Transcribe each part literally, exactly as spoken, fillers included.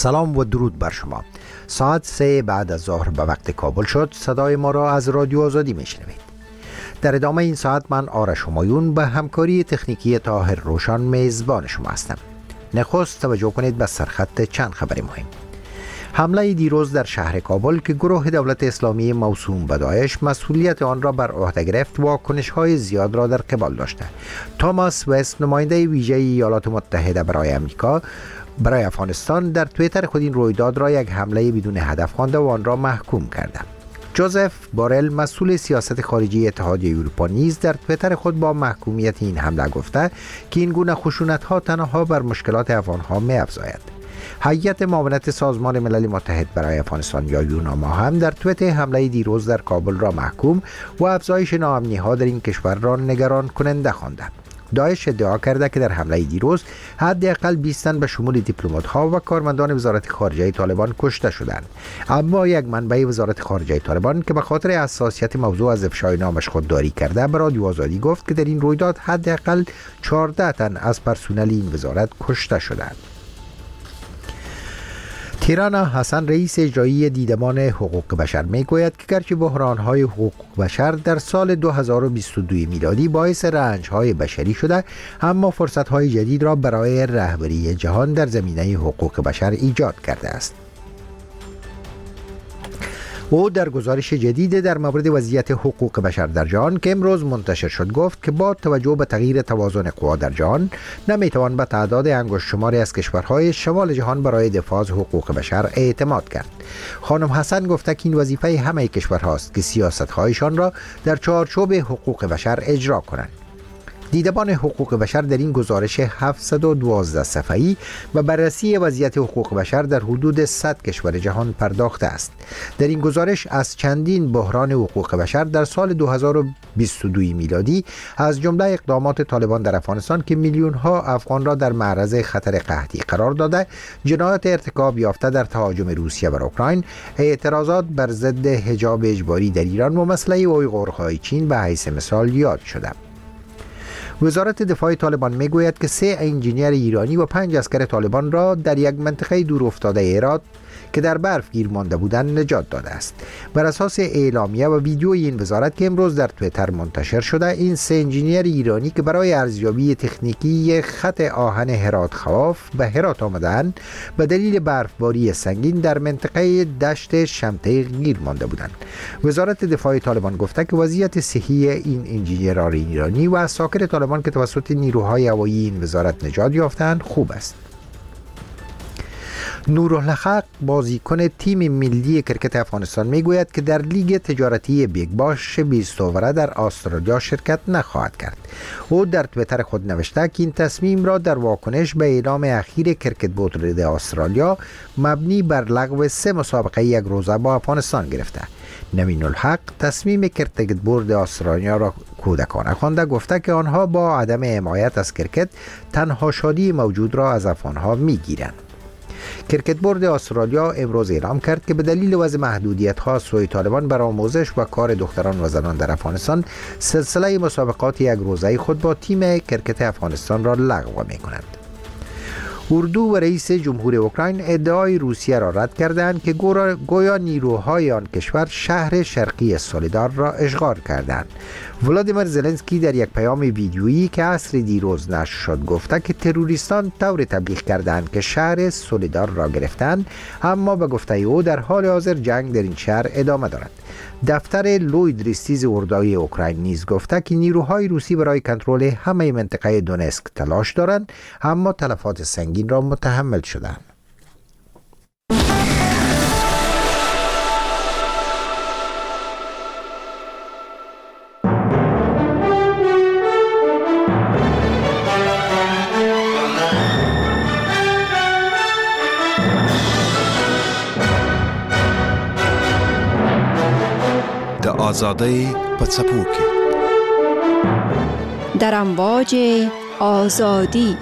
سلام و درود بر شما. ساعت سه بعد از ظهر به وقت کابل شد. صدای ما را از رادیو آزادی میشنوید. در ادامه این ساعت من آرش همایون به همکاری تکنیکی طاهر روشن میزبان شما هستم. نخست توجه کنید به سرخط چند خبر مهم. حمله دیروز در شهر کابل که گروه دولت اسلامی موسوم به داعش مسئولیت آن را بر عهده گرفت واکنش‌های زیاد را در قبال داشته. توماس وست، نماینده ویژه ایالات متحده برای آمریکا برای افغانستان، در توییتر خود این رویداد را یک حمله بدون هدف خوانده و آن را محکوم کرده. جوزف بورل، مسئول سیاست خارجی اتحادیه اروپا، نیز در توییتر خود با محکومیت این حمله گفته که این گونه خشونت‌ها تنها بر مشکلات افغان‌ها می‌افزاید. هیئت معاونت سازمان ملل متحد برای افغانستان یا یوناما هم در توییت حمله دیروز در کابل را محکوم و افزایش ناامنی‌ها در این کشور را نگران کننده خوانده. داعش ادعا کرده که در حمله دیروز حداقل بیست تن به شمول دیپلمات‌ها و کارمندان وزارت خارجه طالبان کشته شدند، اما یک منبع وزارت خارجه طالبان که به خاطر حساسیت موضوع از افشای نامش خودداری کرده به رادیو آزادی گفت که در این رویداد حداقل چهارده تن از پرسنل این وزارت کشته شدند. تیرانا حسن، رئیس اجرایی دیدمان حقوق بشر، میگوید که گرچه بحران‌های حقوق بشر در سال دو هزار و بیست و دو میلادی باعث رنج‌های بشری شده، اما فرصت‌های جدید را برای رهبری جهان در زمینه حقوق بشر ایجاد کرده است. او در گزارش جدید در مورد وضعیت حقوق بشر در جهان که امروز منتشر شد گفت که با توجه به تغییر توازن قوا در جهان نمیتوان به تعداد انگشت شماری از کشورهای شمال جهان برای دفاع از حقوق بشر اعتماد کرد. خانم حسن گفته که این وظیفه همه کشورهاست که سیاست‌هایشان را در چارچوب حقوق بشر اجرا کنند. دیدبان حقوق بشر در این گزارش هفتصد و دوازده صفحه‌ای و بررسی وضعیت حقوق بشر در حدود صد کشور جهان پرداخته است. در این گزارش از چندین بحران حقوق بشر در سال دو هزار و بیست و دو میلادی، از جمله اقدامات طالبان در افغانستان که میلیون ها افغان را در معرض خطر قحطی قرار داده، جنایات ارتکاب یافته در تهاجم روسیه بر اوکراین، اعتراضات بر ضد حجاب اجباری در ایران و مسئله اویغورهای چین به حیث مثال یاد شده. وزارت دفاع طالبان میگوید که سه انجینیر ایرانی و پنج عسکر طالبان را در یک منطقه دور افتاده هرات که در برف گیر مانده بودند نجات داده است. بر اساس اعلامیه و ویدیوی این وزارت که امروز در توییتر منتشر شده، این سه انجینیر ایرانی که برای ارزیابی تکنیکی خط آهن هرات خواف به هرات آمدند به دلیل برفباری سنگین در منطقه دشت شمته گیر مانده بودند. وزارت دفاع طالبان گفته که وضعیت صحی این انجینیران ایرانی و عساکر طالبان که توسط نیروهای هوایی این وزارت نجات یافتند خوب است. نورالحق، بازیکن تیم ملی کرکت افغانستان، میگوید که در لیگ تجارتی بیگ باش بیست اووره در استرالیا شرکت نخواهد کرد. او در توییتر خود نوشته که این تصمیم را در واکنش به اعلام اخیر کرکت بورد استرالیا مبنی بر لغو سه مسابقه یک روزه با افغانستان گرفته. نوین الحق تصمیم کرکت بورد استرالیا را کودکانه خوانده، گفته که آنها با عدم حمایت از کرکت تنها شادی موجود را از افغانها میگیرند. کرکت بورد استرالیا امروز اعلام کرد که به دلیل وضع محدودیت‌ها سوی طالبان بر آموزش و کار دختران و زنان در افغانستان سلسله مسابقات یک روزه خود با تیم کرکت افغانستان را لغو می‌کنند. اردو و رئیس جمهور اوکراین ادعای روسیه را رد کردند که گویا نیروهای آن کشور شهر شرقی سولیدار را اشغال کردند. ولادیمیر زلنسکی در یک پیام ویدیویی که عصر دیروز نشر شد گفته که تروریستان طور تبلیغ کردند که شهر سولیدار را گرفتند، اما به گفته او در حال حاضر جنگ در این شهر ادامه دارد. دفتر لوید ریستیز اردوی اوکراین نیز گفته که نیروهای روسی برای کنترل همه منطقه دونسک تلاش دارند، اما تلفات سنگین را متحمل شدند. آزادی په څپو کې در امواج آزادی.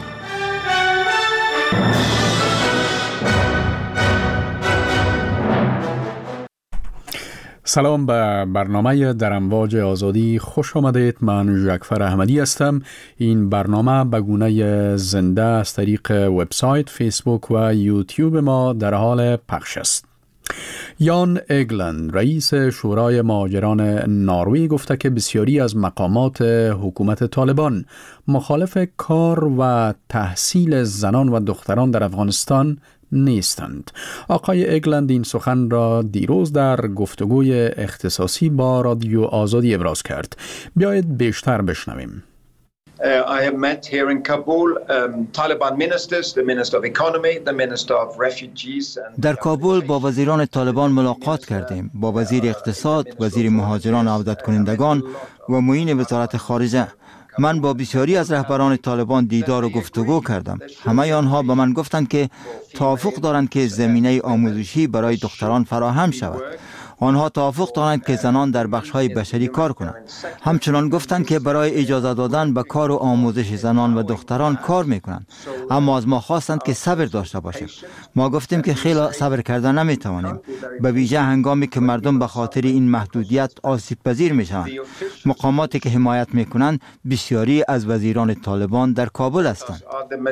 سلام به برنامه در امواج آزادی خوش آمدید. من جعفر احمدی هستم. این برنامه به گونه زنده از طریق وبسایت، فیسبوک و یوتیوب ما در حال پخش است. یان ایگلند، رئیس شورای مهاجران نروژ، گفته که بسیاری از مقامات حکومت طالبان مخالف کار و تحصیل زنان و دختران در افغانستان نیستند. آقای ایگلند این سخن را دیروز در گفتگوی اختصاصی با رادیو آزادی ابراز کرد. بیایید بیشتر بشنویم. Uh, I have met here in Kabul um, Taliban ministers, the Minister of Economy, the Minister of Refugees. And در کابل با وزیران طالبان ملاقات کردیم، با وزیر اقتصاد، وزیر مهاجران و عودت کنندگان و معین وزارت خارجه. من با بسیاری از رهبران طالبان دیدار و گفتگو کردم. همه آنها به من گفتند که توافق دارند که زمینه آموزشی برای دختران فراهم شود. آنها توافق دارند که زنان در بخش‌های بشری کار کنند. همچنان گفتند که برای اجازه دادن به کار و آموزش زنان و دختران کار می‌کنند، اما از ما خواستند که صبر داشته باشیم. ما گفتیم که خیلی صبر کردن نمی‌توانیم، به ویژه هنگامی که مردم به خاطر این محدودیت آسیب پذیر می‌شوند. مقاماتی که حمایت می‌کنند بسیاری از وزیران طالبان در کابل هستند.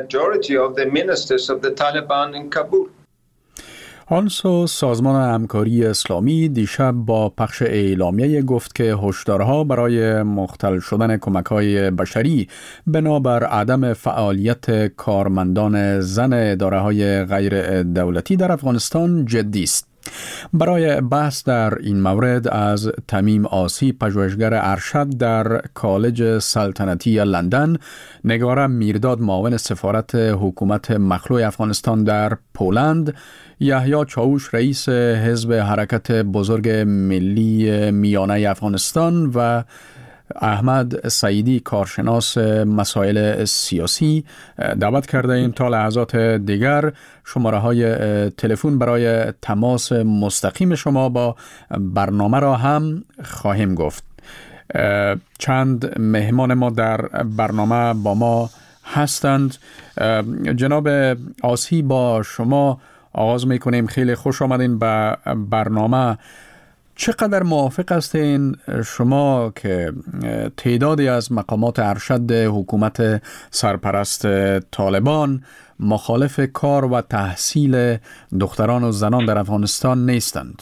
آنسو سازمان همکاری اسلامی دیشب با پخش اعلامیه گفت که هشدارها برای مختل شدن کمک‌های بشری بنابر عدم فعالیت کارمندان زن اداره‌های غیر دولتی در افغانستان جدی است. برای بحث در این مورد از تمیم آسی، پژوهشگر ارشد در کالج سلطنتی لندن، نگار میرداد معاون سفارت حکومت مخلوع افغانستان در پولند، یحیی چاوش رئیس حزب حرکت بزرگ ملی میانه افغانستان و احمد سعیدی کارشناس مسائل سیاسی دعوت کرده ایم. تا لحظات دیگر شماره های تلفن برای تماس مستقیم شما با برنامه را هم خواهیم گفت. چند مهمان ما در برنامه با ما هستند. جناب آسی، با شما آغاز میکنیم. خیلی خوش آمدین به برنامه. چقدر موافق هستین شما که تعدادی از مقامات ارشد حکومت سرپرست طالبان مخالف کار و تحصیل دختران و زنان در افغانستان نیستند؟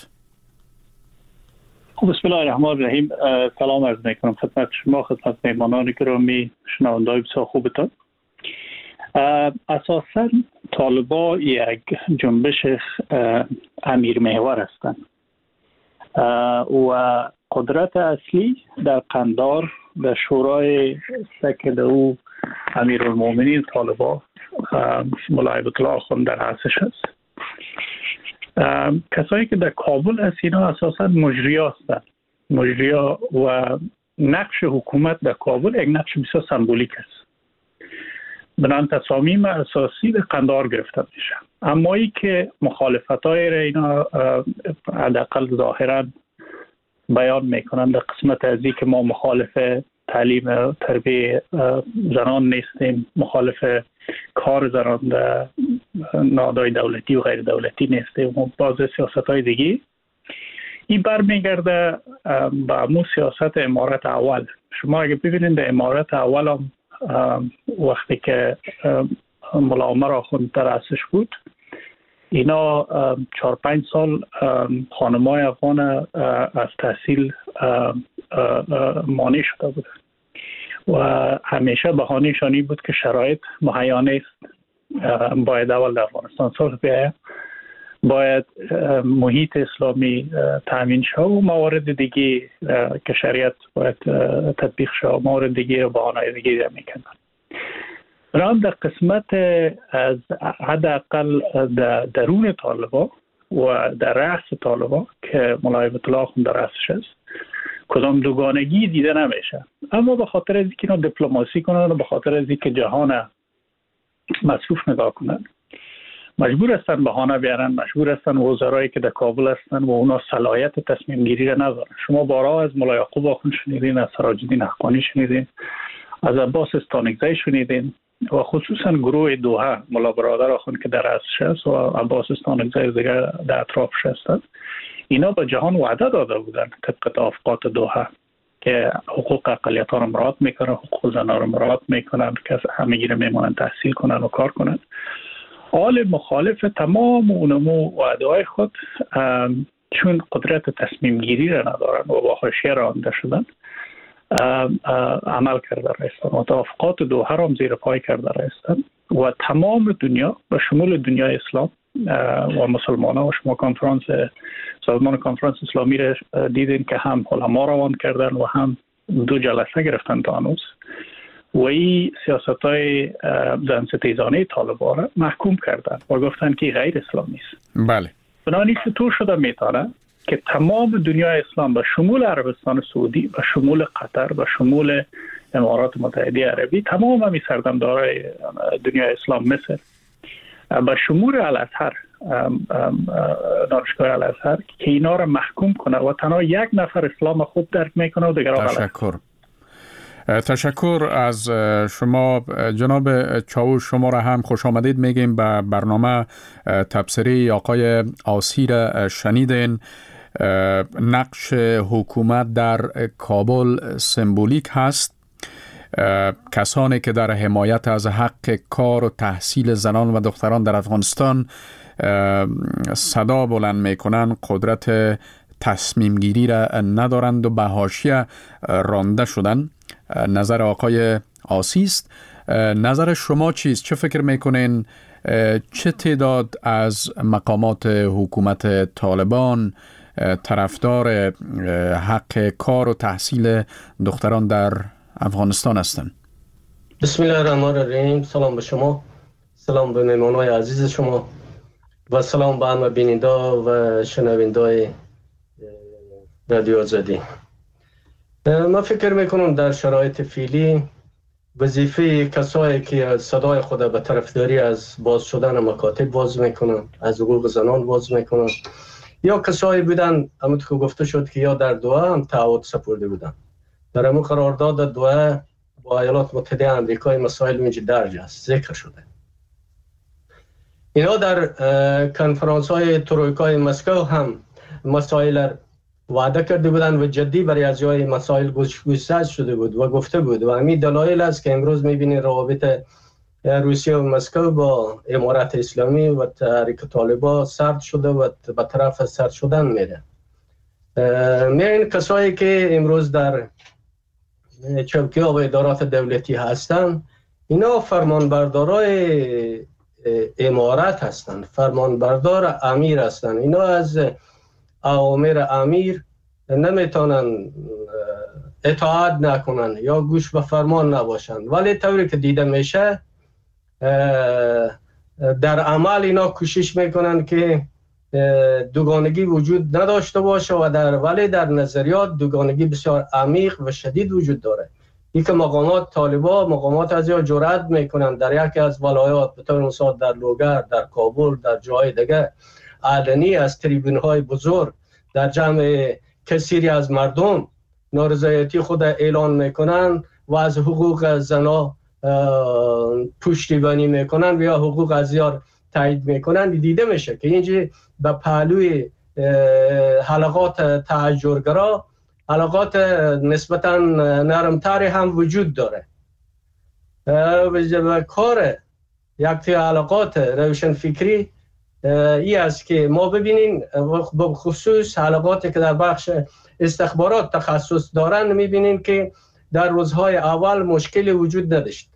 بسم الله الرحمن الرحیم. سلام عرض میکنم خدمت شما، خدمت مهمانان گرامی، شنوندگان بسیار خوبتان. اساساً طالبان یک جنبش امیر محور هستند و قدرت اصلی در قندار در شورای سکل او امیرالمومنین طالبان مولای الله آخوند در رأسش است. کسایی که در کابل هست اینا اساساً مجریا هستند. مجریا و نقش حکومت در کابل یک نقش بسیار سمبولیک است. بنان تصامیم اساسی در قندار گرفته میشه. اما ای که مخالفتای را اینا حداقل ظاهرا بیان میکنند در قسمت از این که ما مخالف تعلیم تربیه زنان نیستیم، مخالف کار زنان در نهادهای دولتی و غیر دولتی نیستیم و بعض سیاست های دیگه، این برمیگرده به امو سیاست امارت اول. شما اگه ببینید در امارت اول هم وقتی که ملا عمر آخوند در رأسش بود، اینا چهار پنج سال خانمای افغان از تحصیل مانع شده بود و همیشه بهانه‌شان این بود که شرایط مهیا نیست، باید اول در افغانستان صلح بیاید، باید محیط اسلامی تامین شد و موارد دیگه که شریعت باید تطبیق شد، موارد دیگه رو بهانه دیگه میکنن. رام در قسمت از حداقل در درون طالبان و در رأس طالبان که مولای الله آخوند در رأسش است کدام دوگانگی دیده نمیشه، اما به خاطر از اینکه اینا دیپلماسی کنن و به خاطر از اینکه جهان مصروف نگاه کنن مجبور هستن بهانه بیارن، مجبور هستن وزرایی که در کابل هستن و اونا صلاحیت تصمیم گیری را ندارن. شما بارها از مولای یعقوب آخوند شنیدین، از سراج الدین حقانی شنیدین، از عباس استانکزی شنیدین و خصوصا گروه دوحه مولا برادر آخوند که در رأسش است و عباس استانکزی دیگر در اطرافش هستند. اینا به جهان وعده داده بودن طبق توافقات دوحه که حقوق اقلیت ها رو مراعات میکنن، حقوق زنان رو مراعات میکنن که همگی رو میمونن تحصیل کنن و کار کنن. حال مخالف تمام اونمو وعده های خود چون قدرت تصمیم گیری را ندارن و با حاشیه رانده شدن عمل کرده رایستن و توافقات دوحه را هم زیر پای کرده رایستن و تمام دنیا و شمول دنیای اسلام و مسلمان ها و شما کنفرانس سازمان کنفرانس اسلامی را دیدین که هم علما روان کردن و هم دو جلسه گرفتن تا هنوز و این سیاست های زنستیزانه طالبان را محکوم کردن و گفتن که غیر اسلامی است. بله. بنابراین چطور شده میتونه که تمام دنیای اسلام به شمول عربستان سعودی و شمول قطر و شمول امارات متحده عربی تمام همی سردمدارای دنیای اسلام مثل به شمول الازهر دانشگاه الازهر که اینا را محکوم کنه و تنها یک نفر اسلام خود درک میکنه و دیگر تشکر تشکر از شما جناب چاوش. شما را هم خوش آمدید میگیم به برنامه تبصره آقای آسی را شنیدین. نقش حکومت در کابل سمبولیک هست. کسانی که در حمایت از حق کار و تحصیل زنان و دختران در افغانستان صدا بلند میکنن قدرت تصمیم گیری را ندارند و به حاشیه رانده شدن. نظر آقای آسی است. نظر شما چیست؟ چه فکر میکنین؟ چه تعداد از مقامات حکومت طالبان طرفدار حق کار و تحصیل دختران در افغانستان هستند؟ بسم الله الرحمن الرحیم. سلام به شما، سلام به مهمانای عزیز شما و سلام به همه بیننده و شنونده رادیو آزادی. من فکر میکنم در شرایط فعلی وظیفه کسایی که صدای خود به طرفداری از باز شدن مکاتب باز میکنن، از حقوق زنان باز میکنن، یا کسایی بودن همونطور که گفته شد که یا در دوحه هم تعهد سپرده بودن. در همون قرارداد دوحه با ایالات متحده آمریکا مسائل اونجا درج است، ذکر شده. اینا در کنفرانس های ترویکای مسکو هم مسائل وعده کرده بودن و جدی برای از جای مسائل گوشزد شده بود و گفته بود و همین دلایل است که امروز میبینید روابط روسیه و مسکو با امارات اسلامی و تحریک طالبان سرد شده و به طرف سرد شدن میره. میرین کسایی که امروز در چوکیه و ادارات دولتی هستن اینا فرمانبردارای امارات هستن، فرمانبردار امیر هستن. اینا از اوامر امیر نمیتونن اطاعت نکنن یا گوش به فرمان نباشن، ولی طوری که دیده میشه در عمل اینا کوشش میکنن که دوگانگی وجود نداشته باشه و در ولی در نظریات دوگانگی بسیار عمیق و شدید وجود داره. این که مقامات طالبان مقامات از یا جرأت میکنن در یکی از ولایات به طور مثال در لوگر، در کابل، در جای دیگه علنی از تریبون های بزرگ در جمع کثیری از مردم نارضایتی خود اعلان میکنن و از حقوق زنا پشتیبانی میکنن و یا حقوق ازیار تایید میکنن. دیده میشه که اینجا به پهلوی حلقات تحجرگرا حلقات نسبتا نرمتری هم وجود داره و کار یک تی حلقات روشن فکری ای است که ما ببینین به خصوص حلقاتی که در بخش استخبارات تخصص دارن میبینین که در روزهای اول مشکلی وجود نداشت،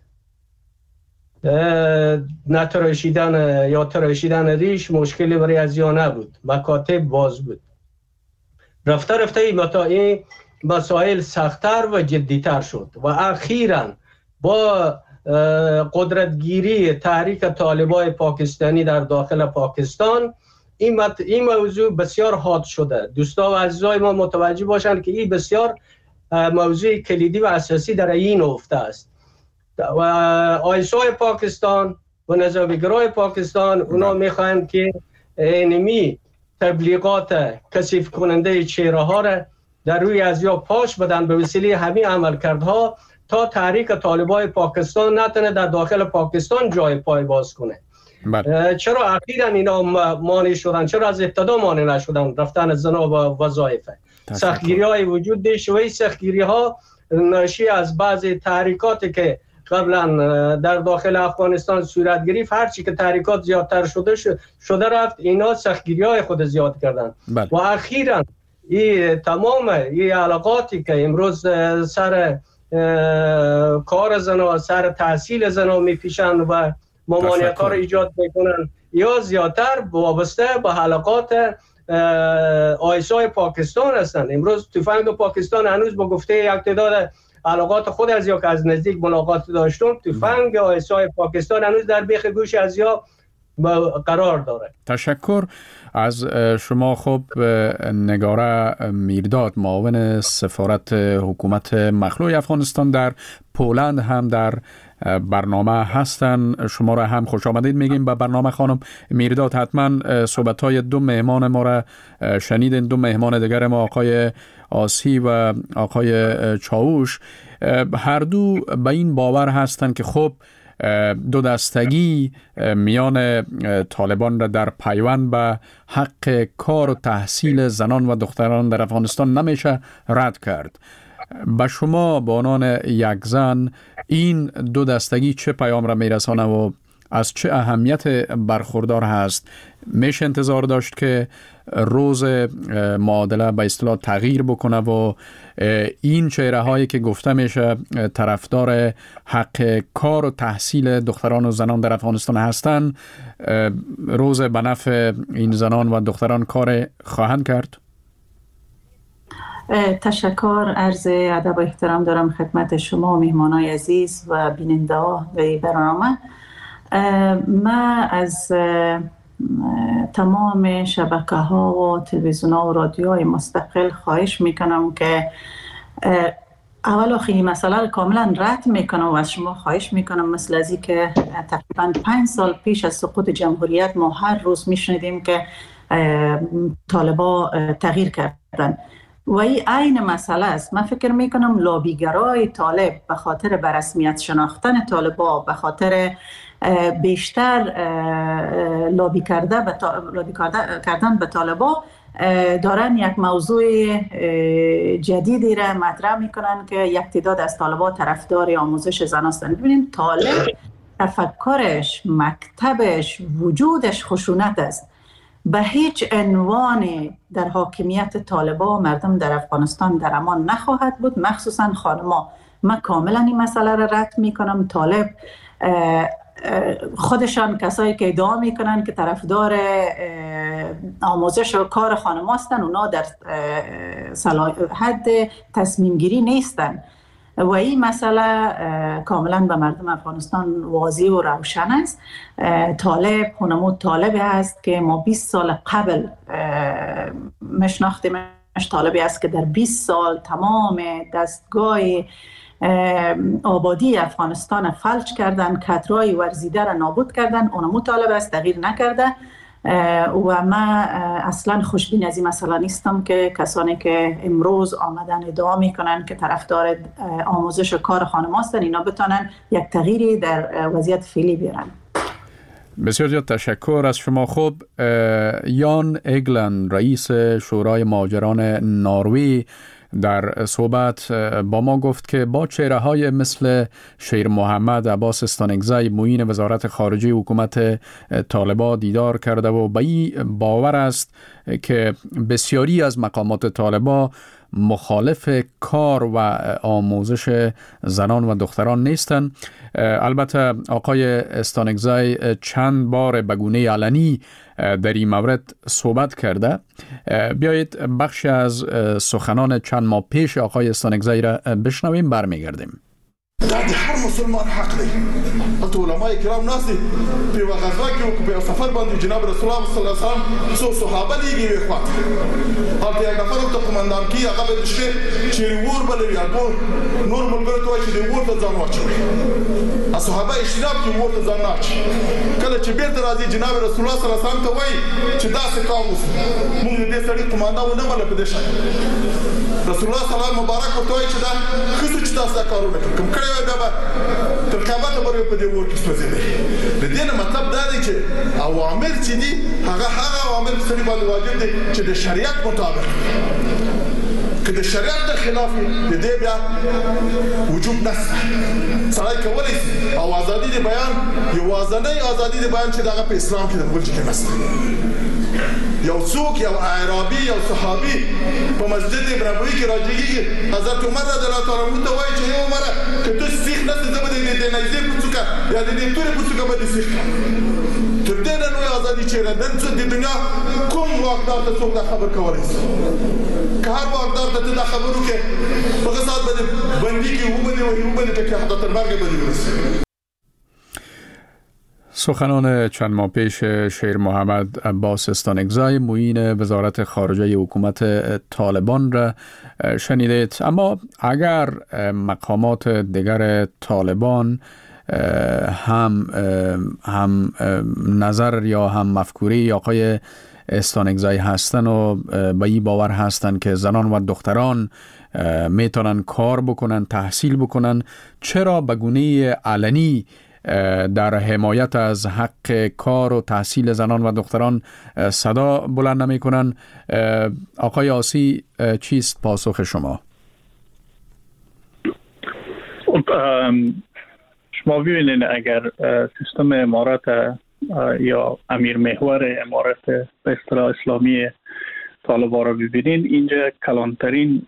نتراشیدن یا تراشیدن ریش مشکلی برای از یا نبود، مکاتب باز بود. رفته رفته این مسائل سخت‌تر و جدی‌تر شد و اخیراً با قدرتگیری تحریک طالبان پاکستانی در داخل پاکستان این, مت... این موضوع بسیار حاد شده. دوستا و عزیزای ما متوجه باشند که این بسیار موضوع کلیدی و اساسی در این افته است و آیسای پاکستان و نظامیگرای پاکستان اونا میخواهند که اینمی تبلیغات کثیف کننده چهره ها را در روی از یا پاش بدن به وسیله همین عملکردها تا تحریک طالبان پاکستان نتونه در داخل پاکستان جای پای باز کنه. بله. چرا اخیراً اینا مانع شدن؟ چرا از ابتدا مانع نشدن رفتن زنا و وظایف؟ سختگیری های وجود داشت و این سختگیری ها ناشی از بعضی تحریکاتی که قبلا در داخل افغانستان صورت گرفت، هرچی که تحریکات زیادتر شده شده رفت، اینا سختگیری های خود زیاد کردن. بله. و اخیراً این تمام این علاقاتی که امروز سر کار زنا، سر تحصیل زنا میپیشن و ممانعت ها رو ایجاد میکنن، یا زیادتر وابسته به حلقات آیسای پاکستان هستند. امروز تفنگ پاکستان هنوز با گفته یک تعداد علاقات خود از یا که از نزدیک ملاقات داشتم، تفنگ آیسای پاکستان هنوز در بیخ گوش از یا قرار داره. تشکر از شما. خب نگاره میرداد، معاون سفارت حکومت مخلوع افغانستان در پولند هم در برنامه هستن. شما را هم خوش آمدید میگیم به برنامه. خانم میرداد، حتما صحبت‌های دو مهمان ما را شنیدین، دو مهمان دیگر ما، آقای آسی و آقای چاوش. هر دو به این باور هستند که خب دو دستگی میان طالبان را در پیوند به حق کار و تحصیل زنان و دختران در افغانستان نمیشه رد کرد. به شما به عنوان یک زن این دو دستگی چه پیام را میرسانه و از چه اهمیت برخوردار هست؟ میشه انتظار داشت که روز معادله به اصطلاح تغییر بکنه و این چهره هایی که گفته میشه طرفدار حق کار و تحصیل دختران و زنان در افغانستان هستند، روز به نفع این زنان و دختران کار خواهند کرد؟ تشکر، عرض ادب و احترام دارم خدمت شما مهمانای عزیز و بیننده ها به برنامه. من از تمام شبکه ها و تلویزیون ها و رادیوهای مستقل خواهش میکنم که اول آخر این مسئله رو کاملا رد میکنم و از شما خواهش میکنم، مثل ازی که تقریبا پنج سال پیش از سقوط جمهوریت ما هر روز میشنیدیم که طالبا تغییر کردن و این عین مسئله است. من فکر میکنم لابیگرای طالب به خاطر برسمیت شناختن طالبا، به خاطر بیشتر لابی کرده به لابی کردن به طالبا، دارن یک موضوع جدیدی را مطرح میکنن که یک تعداد از طالبا طرفدار آموزش زن هستند. ببینید طالب تفکرش، مکتبش، وجودش خشونت است. به هیچ عنوان در حاکمیت طالبا مردم در افغانستان در امان نخواهد بود، مخصوصا خانما. من کاملا این مسئله را رد میکنم. طالب خودشان کسایی که ادعا میکنن که طرفدار آموزش و کار خانما هستن، اونا در حد تصمیم گیری نیستن و این مسئله کاملا به مردم افغانستان واضح و روشن است. طالب خونمود طالبی است که ما بیست سال قبل مشناختیمش. طالبی است که در بیست سال تمام دستگاه آبادی افغانستان فلج کردن، کدرای ورزیده را نابود کردن. اونمو طالب است، تغییر نکرده و من اصلا خوشبین از این مسئله نیستم که کسانی که امروز آمدن ادعا میکنن که طرفدار آموزش و کار خانم هستن، اینا بتونن یک تغییری در وضعیت فعلی بیارن. بسیار زیاد تشکر از شما. خب یان اگلند، رئیس شورای مهاجران نروژ، در صحبت با ما گفت که با چهره های مثل شیر محمد عباس استانکزی، معین وزارت خارجه حکومت طالبان دیدار کرده و به این باور است که بسیاری از مقامات طالبان مخالف کار و آموزش زنان و دختران نیستند. البته آقای استانکزی چند بار به گونه علنی در این مورد صحبت کرده. بیایید بخش از سخنان چند ماه پیش آقای استانکزی را بشنویم، برمیگردیم. دا د هر مسلمان حق دی. البته علماء کرام ناس دي په غزا کې او په سفر باندې جناب رسول الله صلی الله علیه وسلم څو صحابه دیږي وي خواته هلته یو نفر ته قومندان کی هغه به شي چې ور بلوي هغه نور ملګرو ته چې دی ورته ځان واچوي. صحابه اشراف کې ورته ځان واچي. کله چې بیرته راځي جناب رسول الله صلی الله علیه وسلم ته وایي چې دا څه کوم موږ دې سړي قومندان ونه مله په دې شي. رسول الله صلی الله علیه وسلم مبارک ورته وایي چې دا خصوص چې تاسو کارونه کوم کړی وای دا ترکابات برای په دې ور کې سوځي د دې نه مطلب دا دی چې اوامر چې دي هغه هغه اوامر چې باندې واجب دي چې د شریعت مطابق که د شریعت د خلاف د دې بیا وجوب نشته سړی کولی او ازادي د بیان یوازنۍ ازادي د بیان چې دغه په اسلام کې د بل ځای کې نشته یو څوک یو عربي یو صحابي په مسجد نبوي کې راځي حضرت عمر رضی الله تعالی عنہ ته وایي چې یو عمر که ته سیخ نه ته به دې د نایزې په څوکه یا د دې تورې په څوکه باندې سیخ تر دې نه نو ازادي چې نن څه د دنیا کوم واقدار ته څوک دا خبر کولای شي که هر واقدار ته دا خبرو کې په غصات باندې باندې کې و باندې و باندې کې حتی تر مرګ باندې ورسي. سخنان چند ماه پیش شیر محمد عباس استانکزی معین وزارت خارجه حکومت طالبان را شنیدید. اما اگر مقامات دیگر طالبان هم هم نظر یا هم مفکوری آقای استانکزی هستن و به این باور هستن که زنان و دختران میتونن کار بکنن، تحصیل بکنن، چرا به گونه علنی در حمایت از حق کار و تحصیل زنان و دختران صدا بلند نمی کنن؟ آقای آسی چیست پاسخ شما؟ شما ببینید اگر سیستم امارت یا امیر محور امارت به اصطلاح اسلامی طالبان را ببینید، اینجا کلانترین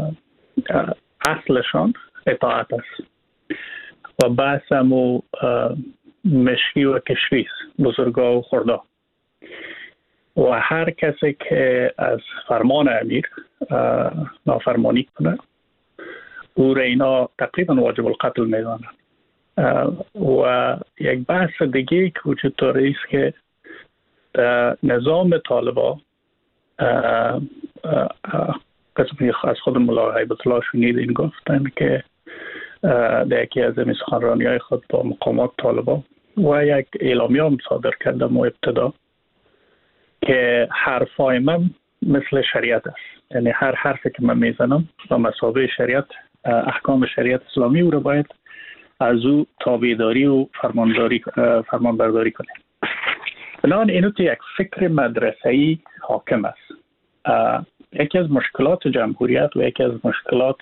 اصلشان اطاعت است و بحث همو مشکی و کشویز بزرگا و خوردا و هر کسی که از فرمان امیر نافرمانی کنه او را اینا تقریبا واجب القتل میدانند. و یک بحث دیگه که وجود داره است که نظام طالبان قسمی از خود ملا هیبت الله شنیدین گفتن که در یکی از این سخنرانی های خود با مقامات طالبان و یک اعلامیه هم صادر کردم و ابتدا که حرفای من مثل شریعت است، یعنی هر حرفی که من میزنم با مثابه شریعت، احکام شریعت اسلامی او رو باید از او تابعداری و فرمانداری فرمانبرداری کنیم. بنابراین اینو تو یک فکر مدرسه‌ای حاکم است. یکی از مشکلات جمهوریت و یکی از مشکلات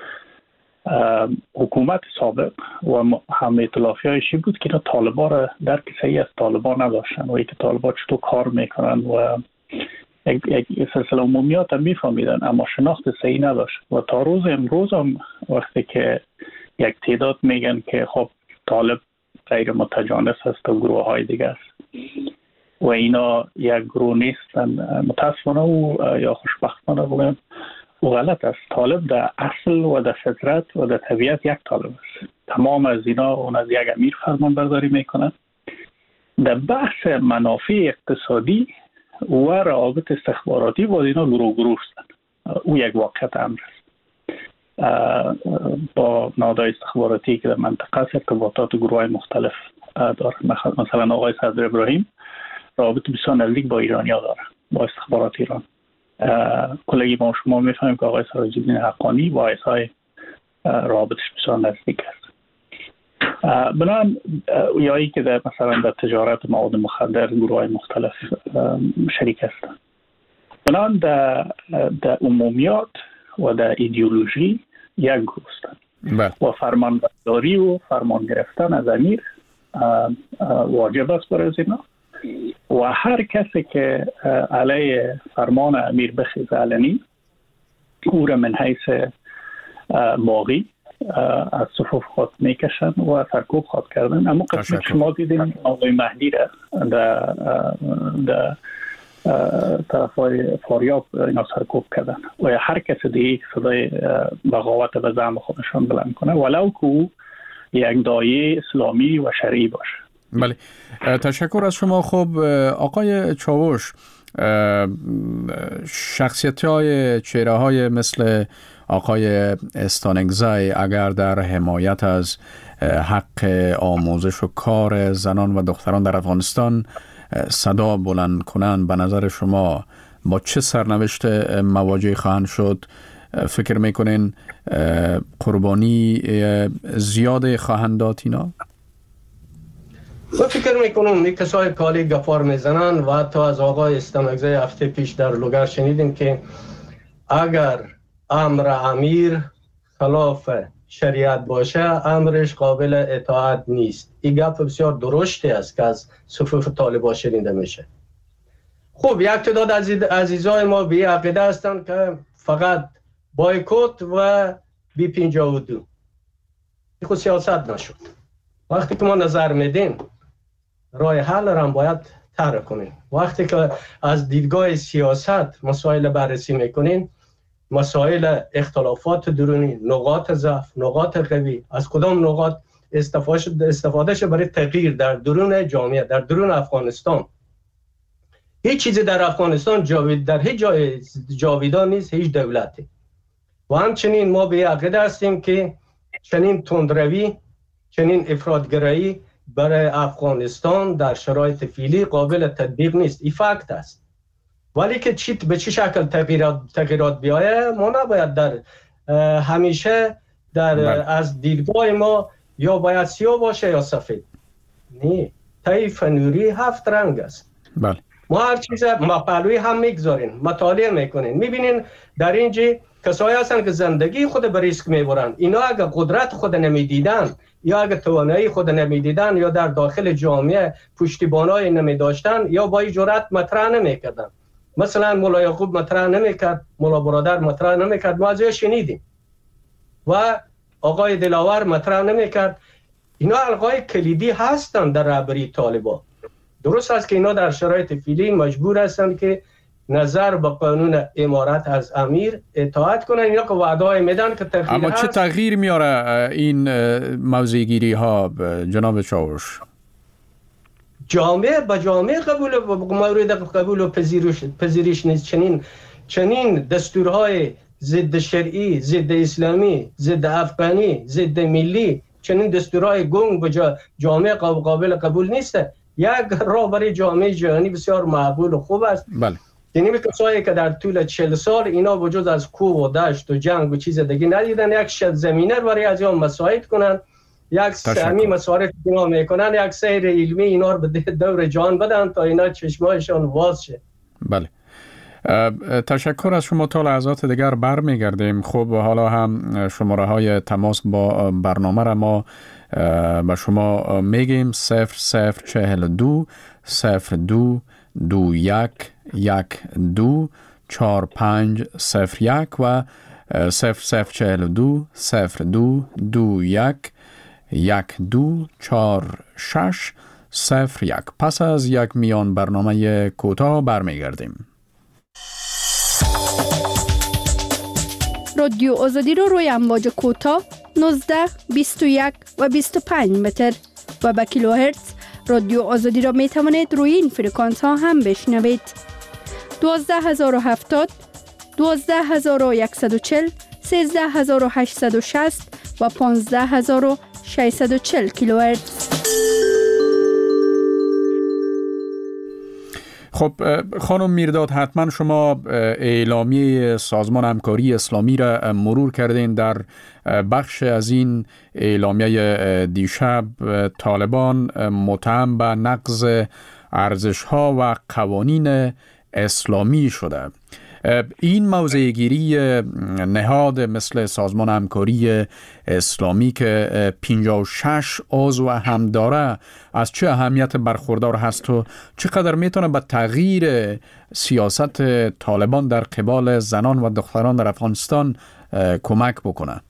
حکومت سابق و هم ائتلافی‌هایشی بود که طالبان را درک صحیح از طالبان نداشتن و اینکه طالبان چطور کار میکنن و یک, یک سلسله عمومیات هم میفهمیدن اما شناخت صحیح نداشت. و تا روز امروز هم وقتی که یک تعداد میگن که خب طالب غیر متجانس است و گروه های دیگه است و اینا یک گروه نیستن، متاسفانه و یا خوشبختانه بگم و غلط است. طالب در اصل و در فطرت و در طبیعت یک طالب است. تمام از اینا اون از یک امیر فرمان برداری میکنن. در بحث منافع اقتصادی و روابط استخباراتی با اینا گروه گروه هستند. او یک واقعیت امر است. با نهادهای استخباراتی که در منطقه است ارتباطات گروه های مختلف داره. مثلا آقای صدر ابراهیم روابط بسیار نزدیک با ایرانیا داره، با استخبارات ایران. کلگی ما شما میفهمیم که آقای سراج‌الدین حقانی با ایسای روابطش بسیار نزدیک است. بنابراین یایی که در مثلا در تجارت مواد مخدر گروه های مختلف شریک هستند. بنابراین در, در عمومیات و در ایدئولوژی یک گروه هستند و فرمانبرداری و فرمان گرفتن از امیر واجب است برای اینا و هر کسی که علیه فرمان امیر بخیزه علنی او را من حیث باغی از صفوف خود میکشن و سرکوب خود کردن. اما قسمت شما دیدیم آقای مهدی را در, در طرفای فاریاب اینا سرکوب کردن و هر کسی دیگه صدای بغاوت به زعم خودشان بلند کنه ولو که او یک داعیه اسلامی و شرعی باشه. بله، تشکر از شما. خب آقای چاوش، شخصیت های چهره های مثل آقای استانکزی اگر در حمایت از حق آموزش و کار زنان و دختران در افغانستان صدا بلند کنند، به نظر شما با چه سرنوشت مواجه خواهند شد فکر میکنین قربانی زیاد خواهند داد اینا؟ من فکر میکنم این کسای کالی گفار میزنن و تا از آقای استمگزه هفته پیش در لوگر شنیدیم که اگر امر امیر خلاف شریعت باشه امرش قابل اطاعت نیست. این گپ بسیار درشتی است که از صفوف طالبان شنیده میشه. خب یک تعداد از عزیزای ما بی عقیده هستند که فقط بایکوت و بی پنجاه و دو این خود سیاست نشد. وقتی که ما نظر میدیم راه حل را هم باید طرح کنیم. وقتی که از دیدگاه سیاست مسائل بررسی میکنیم، مسائل اختلافات درونی، نقاط ضعف، نقاط قوی، از کدام نقاط استفاده شد برای تغییر در درون جامعه، در درون افغانستان. هیچ چیزی در افغانستان جاوید در هیچ جای جاویدان نیست، هیچ دولتی. و همچنین ما به عقیده هستیم که چنین تندروی، چنین افراطگرایی برای افغانستان در شرایط فعلی قابل تطبیق نیست. این فکت است. ولی که چی به چه شکل تغییرات تغییرات بیایه ما نباید در همیشه در بله. از دیدگاه ما یا باید سیاه باشه یا سفید. نه، طیف نوری هفت رنگ است. بله. ما هر چیز ما پهلوی هم میگذاریم، مطالعه میکنین، میبینین در اینجا کسایی هستن که زندگی خود به ریسک میبرن. اینا اگه قدرت خود نمیدیدن یا اگه توانایی خود نمیدیدن یا در داخل جامعه پشتیبانای نمیداشتن یا با این جرأت مطرح نمیکردن. مثلا مولا یعقوب مطرح نمیکرد، مولا برادر مطرح نمیکرد، ما از او شنیدیم و آقای دلاور مطرح نمیکرد. اینا القای کلیدی هستن در رهبری طالبان. درست است که اینا در شرایط فعلی مجبور هستند که نظر به قانون امارت از امیر اطاعت کنن. اینا که وعده میدن که تغییر اما هست. چه تغییر میاره این موضع گیری ها جناب چاوش؟ جامعه با جامعه قبول مورد قبول و پذیرش پذیرش نیست. چنین چنین دستورهای ضد شرعی، ضد اسلامی، ضد افغانی، ضد ملی، چنین دستورهای گنگ به جامعه قابل قبول نیست. یک راه برای جامعه جهانی بسیار معقول و خوب است. بله. یعنی کسایی که در طول چهل سال اینا وجود از کوه و دشت و جنگ و چیز دیگه ندیدن، یک شد زمینه برای از اینا مساعد کنن، یک سمی مسارت اینا میکنن، یک سیر علمی اینا رو به دور جان بدن تا اینا چشمایشان واز شه. بله. تشکر از شما. تا لحظات دیگر برمیگردیم. خب حالا هم شماره های تماس با برنامه را ما به شما میگیم: صفر صفر چهل دو صفر دو دو یک یک دو چار پنج صفر یک و صفر صفر چهل دو صفر دو دو یک یک دو چار شش صفر یک. پس از یک میان برنامه کوتاه برمیگردیم. رادیو آزادی رو روی امواج کوتاه نوزده بیست و یک و بیست و پنج متر و با کیلوهرتز رادیو آزادی را می توانید روی این فرکانس ها هم بشنوید. دوازده هزار و هفتاد، دوازده هزار و صد و چهل، سیزده هزار و هشتصد و شصت و پانزده هزار و ششصد و چهل کیلوهرتز. خب خانم میرداد، حتما شما اعلامیه سازمان همکاری اسلامی را مرور کردین. در بخش از این اعلامیه دیشب طالبان متهم به نقض ارزش‌ها و قوانین اسلامی شده. این موضع گیری نهاد مثل سازمان همکاری اسلامی که پنجاه و شش عضو هم داره از چه اهمیت برخوردار هست و چقدر میتونه به تغییر سیاست طالبان در قبال زنان و دختران در افغانستان کمک بکنه؟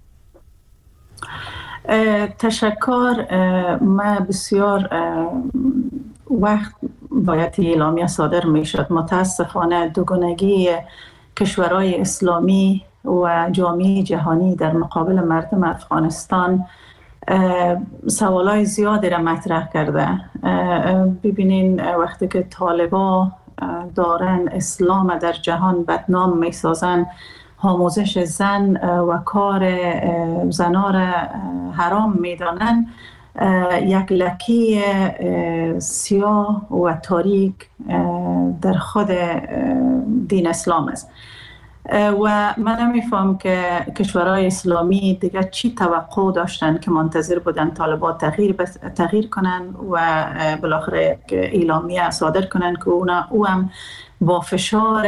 تشکر. من بسیار وقت باید اعلامیه صادر می شد. متاسفانه دوگانگی کشورهای اسلامی و جامعه جهانی در مقابل مردم افغانستان سوالای زیادی را مطرح کرده. ببینین وقتی که طالبان دارن اسلام در جهان بدنام می سازن، آموزش زن و کار زنا را حرام می دانن، یک لکی سیاه و تاریک در خود دین اسلام است. و من نمیفهم که کشورهای اسلامی دیگه چی توقع داشتن که منتظر بودن طالبان تغییر بس... تغییر کنن و بالاخره اعلامیه صادر کنن که اونا او هم با فشار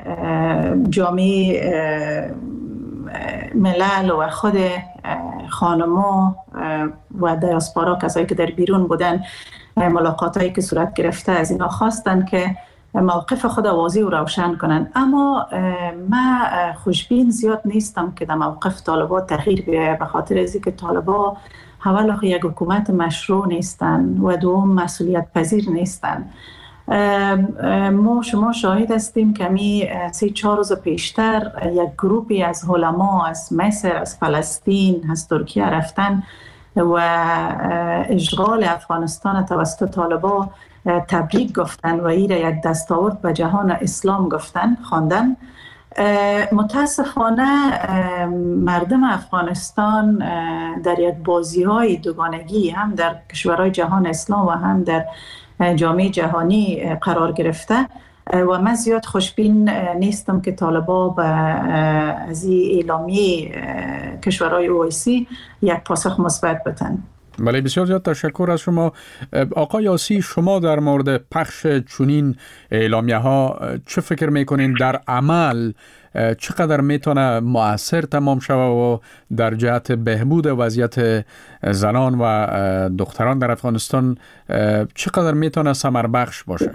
جامعه ملل و خود خانما و دیاسپورا، کسایی که در بیرون بودن، ملاقات هایی که صورت گرفته از اینا خواستن که موقف خود واضح و روشن کنن. اما من خوشبین زیاد نیستم که در موقف طالبان تغییر بیاید، به خاطر از اینکه طالبان اولا یک حکومت مشروع نیستن و دوم مسئولیت پذیر نیستن. ما شما شاهد هستیم که می سی چهار روز پیشتر یک گروپی از علما از مصر، از فلسطین، از ترکیه رفتن و اشغال افغانستان توسط طالبان تبریک گفتن و این یک دستاورد به جهان اسلام گفتن، خواندن. متاسفانه مردم افغانستان در یک بازی‌های دوگانگی هم در کشورهای جهان اسلام و هم در جامعه جهانی قرار گرفته و من زیاد خوشبین نیستم که طالبان از این اعلامیه کشورهای اویسی یک پاسخ مثبت بدن. بله، بسیار زیاد تشکر از شما. آقای یاسی، شما در مورد پخش چنین اعلامیه ها چه فکر میکنین؟ در عمل چقدر میتونه مؤثر تمام شود و در جهت بهبود وضعیت زنان و دختران در افغانستان چقدر میتونه ثمر بخش باشه؟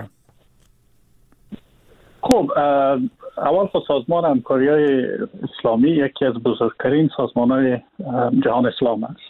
خب، اول خود سازمان همکاری‌های اسلامی یکی از بزرگترین سازمان‌های جهان اسلام است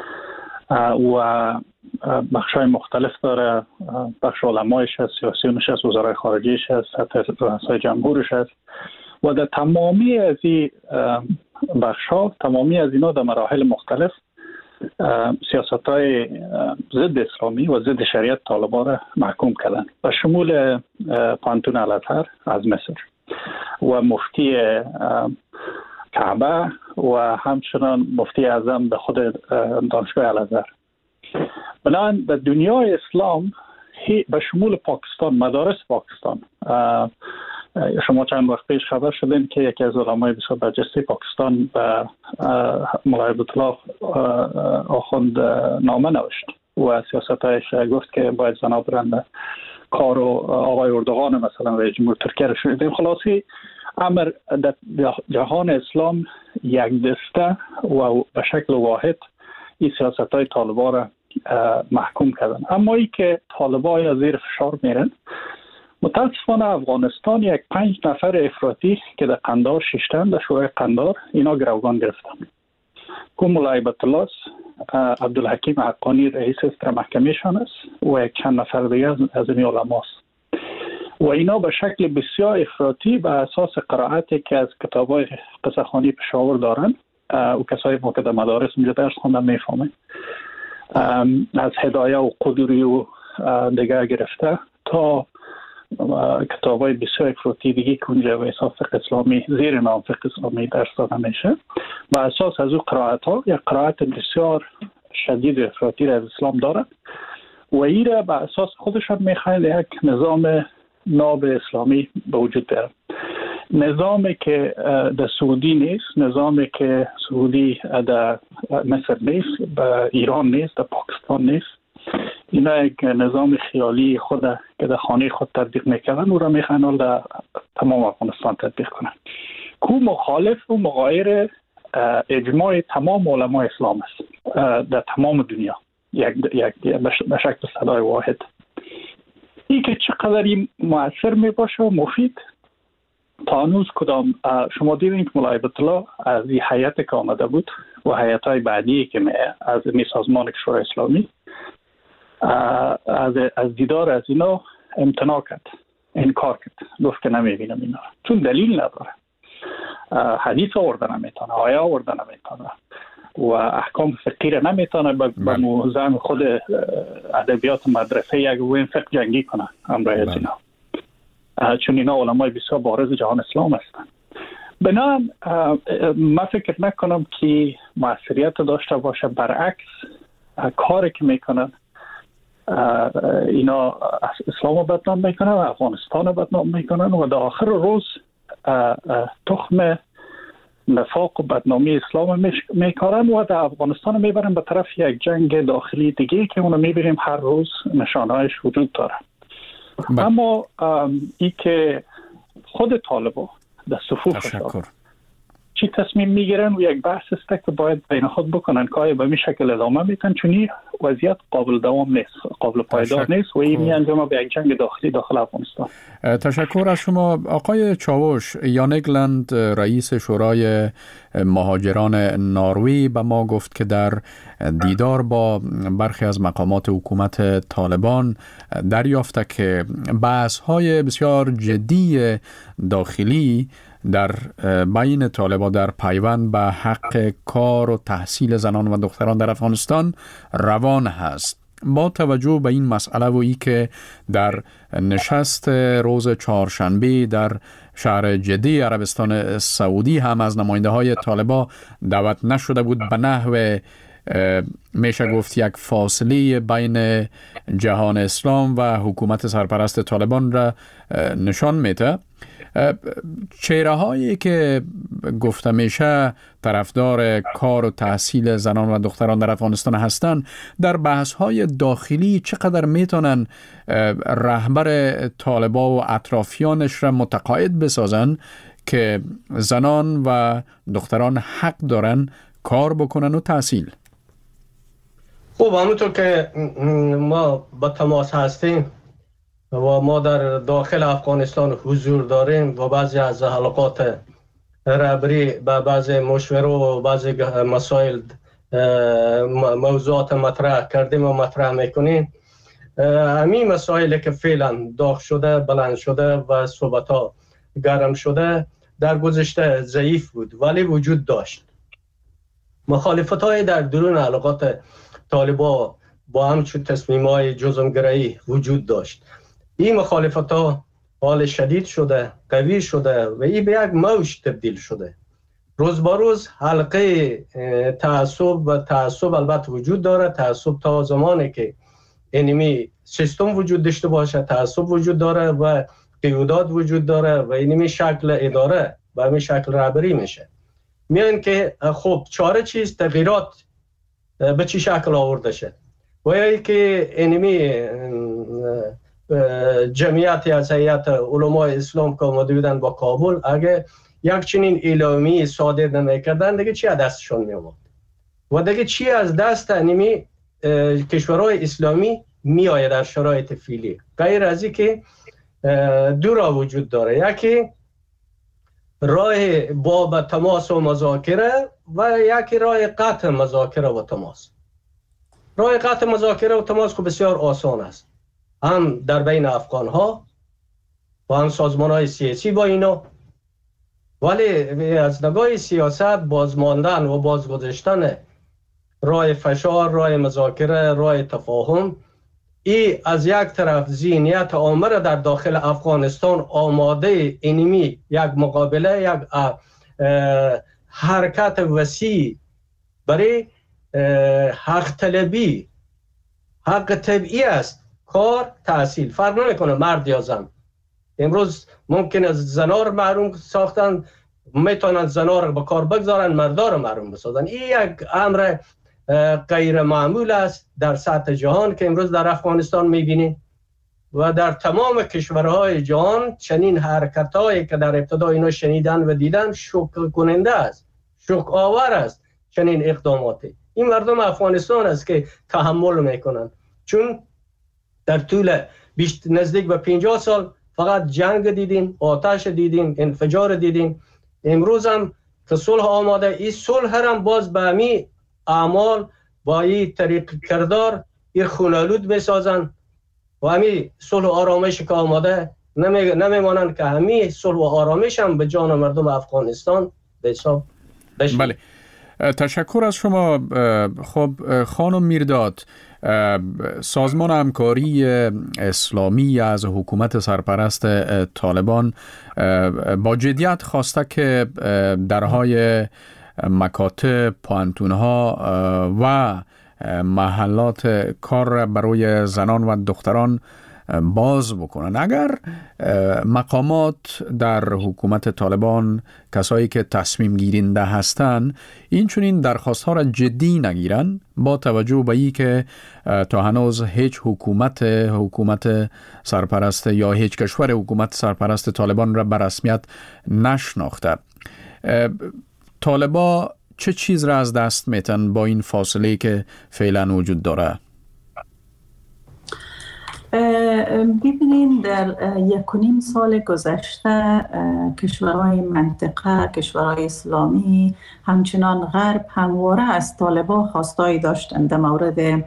و بخش‌های مختلف داره. بخش علمایش هست، سیاسیونش هست، وزرای خارجیش هست، حتی رئیسای جمهورش هست و در تمامی از این بخش‌ها، تمامی از اینا در مراحل مختلف سیاست‌های ضد اسلامی و ضد شریعت طالبان را محکوم کردن و شمول پانتون الازهر از مصر و مفتی کعبه و همچنان مفتی اعظم به خود دانشگاه الازهر. بنابراین در دنیای اسلام به شمول پاکستان، مدارس پاکستان، شما چند وقت پیش خبر شدین که یکی از علمای بسیار برجسته پاکستان به مولای عبدالله آخوند نامه نوشت و سیاستایش گفت که باید زنا برند کار و آقای اردوغان مثلا رئیس جمهور ترکیه رو شنیدیم. خلاصی امر در جهان اسلام یک دسته و به شکل واحد این سیاستای طالبان را محکوم کردن. اما ای که طالبان یا زیر فشار میرن، متاسفانه افغانستان یک پنج نفر افراطی که در قندار ششتن، در شورای قندار، اینا گروگان گرفتن. که مولای عبدالله عبدالحکیم حقانی رئیس در محکمهشان است و یک چند نفر دیگه از این علماست و اینا به شکل بسیار افراطی به اساس قرائتی که از کتابای قصه خوانی پشاور دارن و کسایی ما که در مدارس اونجا درس خوندن میفهمن، از هدایه و قدوری و دیگه گرفته تا کتابای بسیار افراطی دیگه که اونجا به اساس فقه اسلامی زیر نام فقه اسلامی درس داده میشه، به اساس از او قرائت ها یک قرائت بسیار شدید افراطی را از اسلام دارن و این را به اساس خودشان میخواهند یک نظام ناب اسلامی به وجود بیارن. نظامی که در سعودی نیست، نظامی که سعودی در مصر نیست، به ایران نیست، در پاکستان نیست. اینا یک نظام خیالی خود که در خانه خود تطبیق میکردن، او را میخواهند در تمام افغانستان تطبیق کنند. کو مخالف و مغایر اجماع تمام علمای اسلام است در تمام دنیا، یک یک به شکل صدای واحد. این که چقدر این مؤثر می باشه و مفید، تا هنوز کدام شما دیدین که مولای عبدالله از این هیئت که آمده بود و هیئت‌های بعدی که می از می سازمان شورای اسلامی از از دیدار از اینا امتناع کرد، انکار کرد، گفت که نمیبینم اینا، چون دلیل نداره، حدیث آورده نمیتونه، آیه آورده نمیتونه و احکام فقهی را نمیتونه با موزم خود ادبیات مدرسه یک وین فقه جنگی کنه امرای از اینا، چون اینا علمای بسیار بارز جهان اسلام هستن. بنابراین من فکر نکنم که موثریت داشته باشه، برعکس کاری که میکنن اینا اسلام رو بدنام میکنن و افغانستان رو بدنام میکنن و در آخر روز تخم نفاق و بدنامی اسلام میکارن و در افغانستان میبرن به طرف یک جنگ داخلی دیگه که اونو میبینیم هر روز نشانهایش وجود داره. اما ای که خود طالبان در صفوفشان چی تصمیم میگیرن و یک بحث است که باید بین خود بکنن که آیا به این شکل ادامه میتن، چون این وضعیت قابل دوام نیست، قابل پایدار نیست و این میانجامه به یک جنگ داخلی داخل افغانستان. تشکر از شما. آقای چاوش، یان اگلند رئیس شورای مهاجران نروژ به ما گفت که در دیدار با برخی از مقامات حکومت طالبان دریافته که بحث‌های بسیار جدی داخلی در بین طالبان در پیوند به حق کار و تحصیل زنان و دختران در افغانستان روان هست. با توجه به این مسئله و ای که در نشست روز چهارشنبه در شهر جده عربستان سعودی هم از نماینده های طالبان دعوت نشده بود، به نحو میشه گفت یک فاصله بین جهان اسلام و حکومت سرپرست طالبان را نشان میده. چهره هایی که گفته میشه طرفدار کار و تحصیل زنان و دختران در افغانستان هستند، در بحث های داخلی چقدر میتونن رهبر طالبان و اطرافیانش را متقاعد بسازن که زنان و دختران حق دارن کار بکنن و تحصیل؟ خب همونطور که ما با تماس هستیم و ما در داخل افغانستان حضور داریم و بعضی از حلقات رهبری به بعضی مشوره و بعضی مسائل موضوعات مطرح کردیم و مطرح میکنیم. همین مسائلی که فعلا داغ شده، بلند شده و صحبت ها گرم شده در گذشته ضعیف بود ولی وجود داشت. مخالفت های در درون حلقات طالبان با همچون تصمیم های جزمگرایی وجود داشت. این مخالفت ها حال شدید شده، قوی شده و این به یک موج تبدیل شده. روز با روز حلقه تعصب و تعصب البته وجود داره. تعصب تا زمانی که اینمی سیستم وجود داشته باشه تعصب وجود داره و قیودات وجود داره و اینمی شکل اداره و همین شکل رهبری میشه. میان که خب چاره چیز تغییرات به چی شکل آورده شد و یا که اینمی جمعیتی از هیئت علمای اسلام که آمده بودن با کابل اگه یک چنین اعلامی صادر نمیکردن دیگه چی از دستشون می آمد و دیگه چی از دست اینمی کشورهای اسلامی می آید در شرایط فعلی. غیر از این که دو راه وجود داره، یکی راه باب تماس و مذاکره و یکی راه قطع مذاکره و تماس. راه قطع مذاکره و تماس که بسیار آسان است، هم در بین افغان ها و هم سازمان های سیاسی با اینا، ولی از نگاه سیاست بازماندن و بازگذاشتن راه فشار، راه مذاکره، راه تفاهم، ای از یک طرف ذهنیت عامه در داخل افغانستان آماده اینمی یک مقابله، یک حرکت وسیع برای حق طلبی، حق طبیعی است. کار، تحصیل فرق نمیکنه مرد یا زن. امروز ممکن است زنا رو محروم ساختن، میتونن زنا رو به کار بگذارن، مردا رو محروم بسازن. این یک امر غیر معمول است در سطح جهان که امروز در افغانستان میبینیم و در تمام کشورهای جهان. چنین حرکتایی که در ابتدا اینا شنیدن و دیدن شوک کننده است، شوک آور است. چنین اقداماتی این مردم افغانستان است که تحمل میکنن، چون در طول بیشت نزدیک به پنجاه سال فقط جنگ دیدیم، آتش دیدیم، انفجار دیدیم. امروز هم که صلح آماده، این صلح هم باز به همی اعمال با این طریق کردار این خونالود میسازن و همی صلح و آرامش که آماده نمی نمیمانند که همی صلح و آرامش هم به جان مردم افغانستان به حساب بشه. بله، تشکر از شما. خب خانم میرداد، سازمان همکاری اسلامی از حکومت سرپرست طالبان با جدیت خواسته که درهای مکاتب، پوانتونها و محلات کار برای زنان و دختران باز بکنن. اگر مقامات در حکومت طالبان، کسایی که تصمیم گیرنده هستند، این چنین درخواست ها را جدی نگیرن، با توجه به این که تا هنوز هیچ حکومت حکومت سرپرست یا هیچ کشور حکومت سرپرست طالبان را به رسمیت نشناخته، طالبا چه چیز را از دست میتن با این فاصله که فعلا وجود داره؟ ببینید در یک و نیم سال گذشته کشورهای منطقه، کشورهای اسلامی، همچنان غرب همواره از طالبان خواستایی داشتند در مورد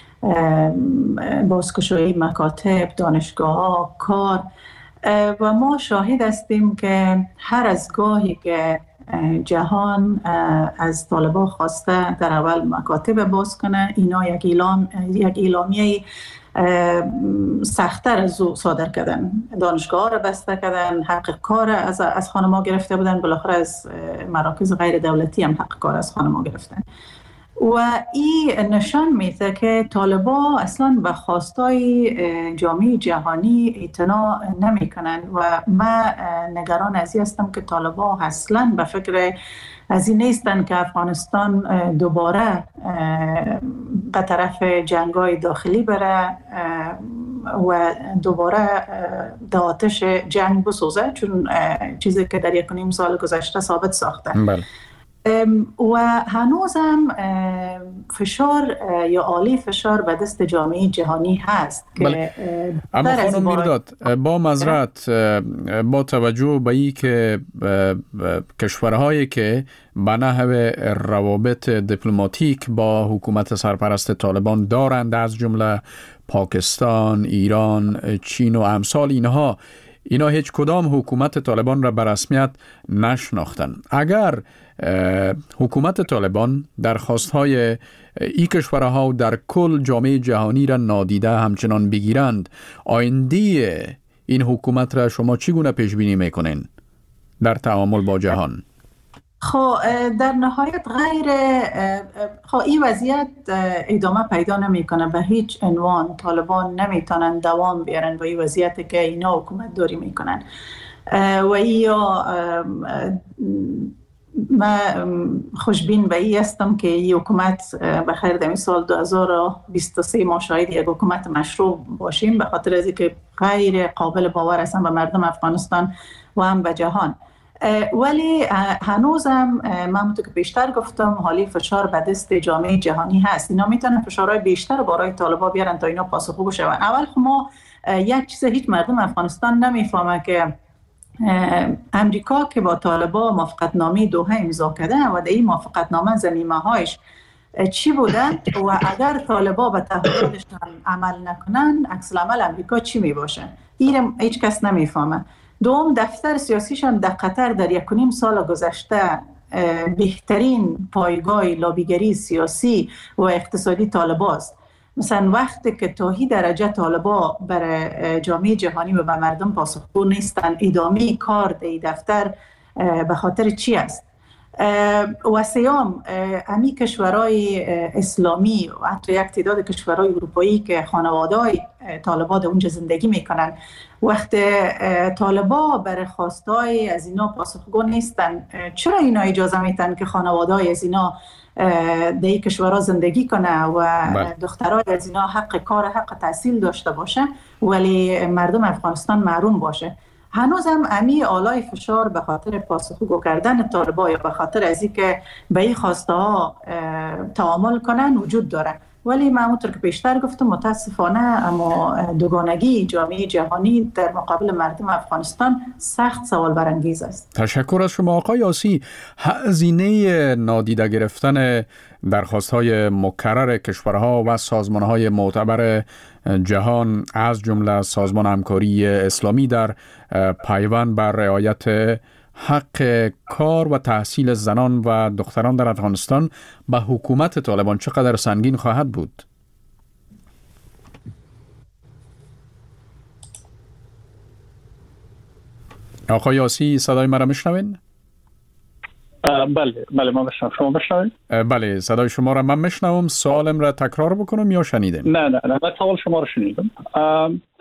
بازگشایی مکاتب، دانشگاه، کار، و ما شاهد هستیم که هر از گاهی که جهان از طالبان خواسته در اول مکاتب باز کنه، اینا یک اعلام یک اعلامیه سخت‌تر از او صادر کردن، دانشگاه را بسته کردن، حق کار از از خانم‌ها گرفته بودن، بالاخره از مراکز غیر دولتی هم حق کار از خانم‌ها گرفتن. و این نشان میده که طالبان اصلا به خواستای جامعه جهانی اعتنا نمیکنن و من نگران از این هستم که طالبان اصلا به فکر از این نیستن که افغانستان دوباره به طرف جنگ‌های داخلی بره و دوباره در آتش جنگ بسوزه، چون چیزی که در یک و نیم سال گذشته ثابت ساخته. بله. و هنوز هم فشار یا عالی فشار به دست جامعه جهانی هست. بله. اما خانم میرداد، با معذرت، با توجه به این که کشورهایی که به نحو روابط دیپلماتیک با حکومت سرپرست طالبان دارند، از جمله پاکستان، ایران، چین و امثال اینها، اینا هیچ کدام حکومت طالبان را به رسمیت نشناختن. اگر حکومت طالبان درخواست‌های این کشورها و در کل جامعه جهانی را نادیده همچنان بگیرند، آینده این حکومت را شما چگونه پیش بینی میکنین در تعامل با جهان؟ خب در نهایت غیر خب این وضعیت ادامه پیدا نمیکنه به هیچ عنوان. طالبان نمیتونن دوام بیارن با این وضعیتی که اینا حکومت داری میکنن و یا من خوشبین به این هستم که این حکومت بخیر در سال دو هزار و بیست و سه ما شاید یک حکومت مشروع باشیم، به خاطر از اینکه غیر قابل باور هستن به مردم افغانستان و هم به جهان. ولی هنوزم من همونطور که بیشتر گفتم حالی فشار به دست جامعه جهانی هست. اینا میتونن فشارهای بیشتر برای طالبان بیارن تا اینا پاسخگو بشن. اول خب ما یک چیز هیچ مردم افغانستان نمیفهمه که امریکا که با طالبان موافقتنامه دوحه امضا کرده و در این موافقتنامه ضمیمه‌هایش چی بودن و اگر طالبان به تعهداتشان عمل نکنن عکس العمل امریکا چی میباشه، این هیچ کس نمیفهمه. دوم، دفتر سیاسیشان در قطر در یک و نیم سال گذشته بهترین پایگاه لابیگری سیاسی و اقتصادی طالبان است. مثلا وقتی که تا این درجه طالبان برای جامعه جهانی و به مردم پاسخگو نیستن، ادامه کار در دفتر به خاطر چی است؟ و سیام، امی کشورهای اسلامی و حتی یک تعداد کشورهای اروپایی که خانواده‌های طالبان در اونجا زندگی میکنن، وقتی طالبان برای خواستای از اینا پاسخگو نیستن، چرا اینا اجازه میتن که خانواده‌های از اینا در این کشورها زندگی کنه و دخترای از اینا حق کار، حق تحصیل داشته باشه ولی مردم افغانستان محروم باشه؟ هنوز هم امی آلای فشار به خاطر پاسخگو کردن طالبان یا به خاطر از اینکه به این خواسته ها تعامل کنن وجود داره. ولی من همونطور که بیشتر گفتم متاسفانه اما دوگانگی جامعه جهانی در مقابل مردم افغانستان سخت سوال برانگیز است. تشکر از شما آقای یاسی. هزینه نادیده گرفتن درخواست‌های مکرر کشورها و سازمان‌های معتبر جهان از جمله سازمان همکاری اسلامی در پیوند بر رعایت حق کار و تحصیل زنان و دختران در افغانستان به حکومت طالبان چقدر سنگین خواهد بود؟ آقای یاسی صدای مرا میشنوین؟ بله بله ما میشنوم. شما میشنوین؟ بله صدای شما را من میشنوم. سوالم را تکرار بکنم یا شنیدین؟ نه نه نه من سوال شما را شنیدم.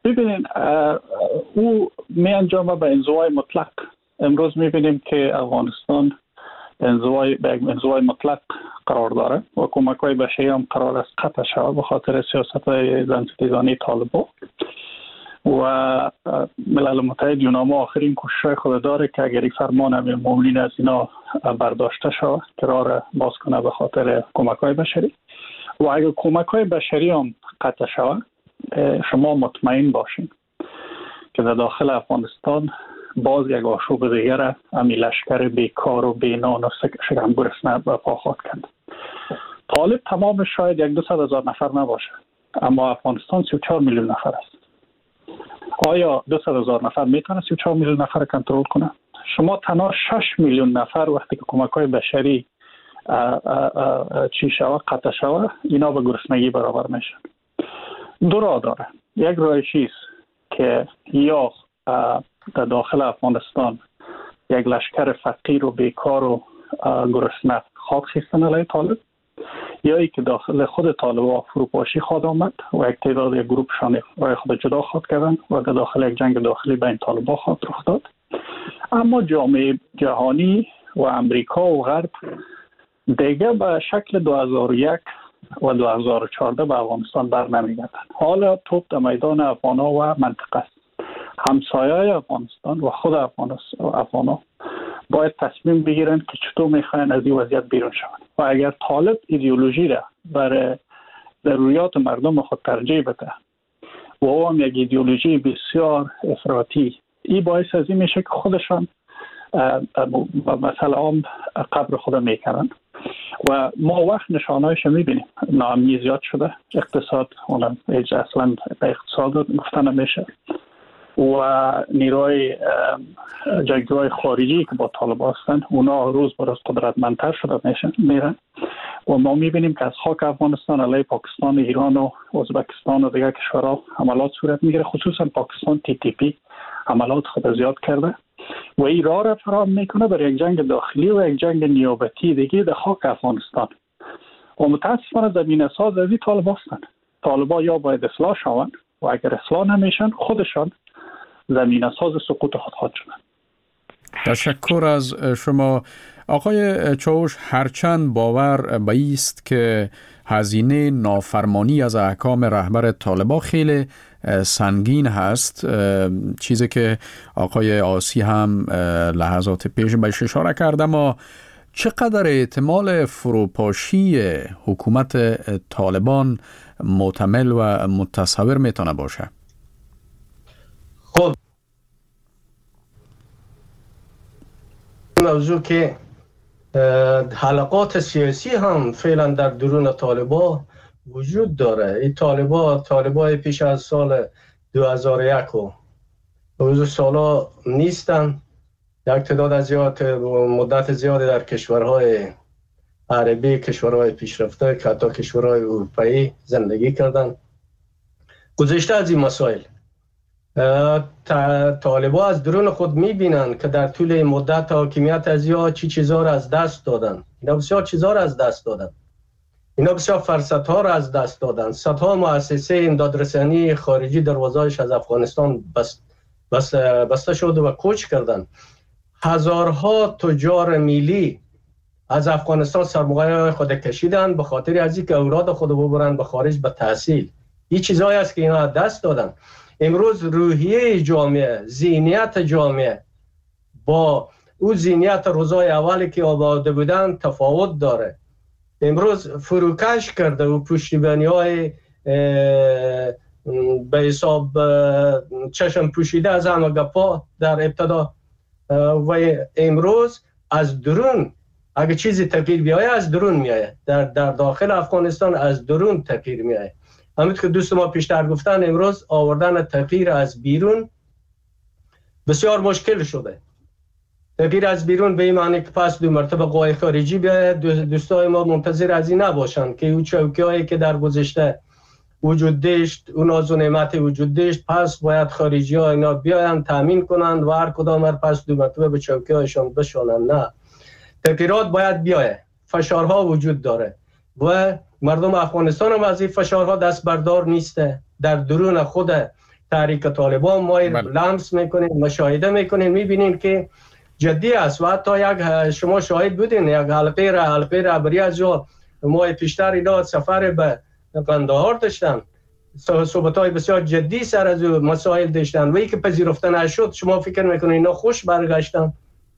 ببینید او می انجامه به انزوای مطلق. امروز می بینیم که افغانستان انزوای به انزوای مطلق قرار داره و کمک‌های بشری هم قرار است قطع شود به خاطر سیاست‌های زنستیزانی طالبان. و ملل متحد یوناما آخرین کوشش خود داره که اگر یک فرمان امیرالمومنین از اینا برداشته شود که راه را باز کنه به خاطر کمک‌های بشری. و اگر کمک‌های بشری هم قطع شود، شما مطمئن باشین که در داخل افغانستان باز یک آشوب دیگر امی لشکر بیکار و بینان و شکم گرسنه برپا خواهد کرد. طالب تمام شاید یک دوصد هزار نفر نباشه، اما افغانستان سی و چهار میلیون نفر است. آیا دوصد هزار نفر میتونه سی و چهار میلیون نفر کنترل کنه؟ شما تنها شش میلیون نفر وقتی که کمک‌های بشری اه اه اه چی شود قطع شود، اینا به گرسنگی برابر میشن. دو راه داره. یک راهش است که یا در داخل افغانستان یک لشکر فقیر و بیکار و گرسنه خاک خیستن علیه طالب، یا ای که داخل خود طالب فروپاشی خواهد آمد و یک تعداد یک گروپشان رای خود جدا خواهد کردن و در داخل یک جنگ داخلی بین طالبان خواهد رخ داد. اما جامعه جهانی و امریکا و غرب دیگه به شکل دو هزار و یک و دو هزار و چهارده به افغانستان بر نمیگردن. حالا توپ در میدان افغانا و منطقه است. همسایه افغانستان و خود افغانا باید تصمیم بگیرن که چطور میخواین از این وضعیت بیرون شون. و اگر طالب ایدئولوژی را برای ضروریات مردم خود ترجیح بده و او هم یک ایدئولوژی بسیار افراطی، این باعث از این میشه که خودشان مثلا هم قبر خود میکنن و ما وقت نشانهایش میبینیم. ناامنی زیاد شده، اقتصاد اونم اصلا به اقتصاد گفتن نمیشه و نیروی جنگجوهای خارجی که با طالبان هستن اونا روز به روز قدرتمندتر شده میرن و ما میبینیم که از خاک افغانستان علیه پاکستان، ایران و ازبکستان و دیگر کشورها حملات صورت میگیره. خصوصا پاکستان تی تی پی حملات خود زیاد کرده و این راه را فراهم میکنه برای یک جنگ داخلی و یک جنگ نیابتی دیگه در خاک افغانستان. و متاسفانه زمینه ساز از این طالبان هستن. طالبان یا باید اصلاح شوند و اگر اصلاح نمیشن خودشان زمینه ساز سقوط خود خواهد شدن. تشکر از شما آقای چاوش. هرچند باور به است که هزینه نافرمانی از احکام رهبر طالبان خیلی سنگین هست، چیزی که آقای آسی هم لحظات پیش بهش اشاره کرده، ما چقدر احتمال فروپاشی حکومت طالبان محتمل و متصور میتونه باشه؟ خب موضوع که حلقات سیاسی هم فعلا در درون طالبان وجود داره. این طالبان طالبان پیش از سال دو هزار و یک و روز سالا نیستن. یک تعداد زیاد مدت زیادی در کشورهای عربی، کشورهای پیشرفته که حتی کشورهای اروپایی زندگی کردن. گذشته از این مسائل طالبان از درون خود میبینن که در طول مدت حاکمیت از یا چی چیزا را از دست دادن. اینا بسیار چیزا را از دست دادن. اینا بسیار فرصت ها را از دست دادن. صدها مؤسسه امدادرسانی خارجی دروازه‌اش از افغانستان بست بست بسته شد و کوچ کردن. هزارها تجار میلی از افغانستان سرمایه خود کشیدن به خاطر از اینکه اولاد خود ببرن به خارج به تحصیل. این چیزایی است که اینا از دست دادن. امروز روحیه جامعه، ذهنیت جامعه با او ذهنیت روزای اولی که آباده بودن تفاوت داره. امروز فروکش کرده و پشتیبانی های به حساب چشم پوشیده از همه گپا در ابتدا و امروز از درون اگه چیزی تغییر بیایه از درون میایه. در, در داخل افغانستان از درون تغییر میایه. همونطور که دوست ما پیشتر گفتن امروز آوردن تغییر از بیرون بسیار مشکل شده. تغییر از بیرون به این معنی که پس دو مرتبه قوای خارجی بیاید. دوستای ما منتظر از این نباشن که اون چوکیایی که در گذشته وجود داشت، اون ناز و نعمت وجود داشت، پس باید خارجی ها اینا بیاین تامین کنند و هر کدام هر پس دو مرتبه به چوکیایشان بشونن. نه، تغییرات باید بیاید. فشارها وجود داره و مردم افغانستان هم از این فشارها دست بردار نیسته. در درون خود تحریک طالبان ما لمس میکنیم، مشاهده میکنیم، میبینیم که جدی است. و حتی یک شما شاهد بودین یک حلقه را حلقه رهبری از جو ما پیشتر اینا سفر به قندهار داشتن، صحبت‌های بسیار جدی سر از مسائل داشتن و ای که پذیرفته نشد شما فکر میکنید اینا خوش برگشتن؟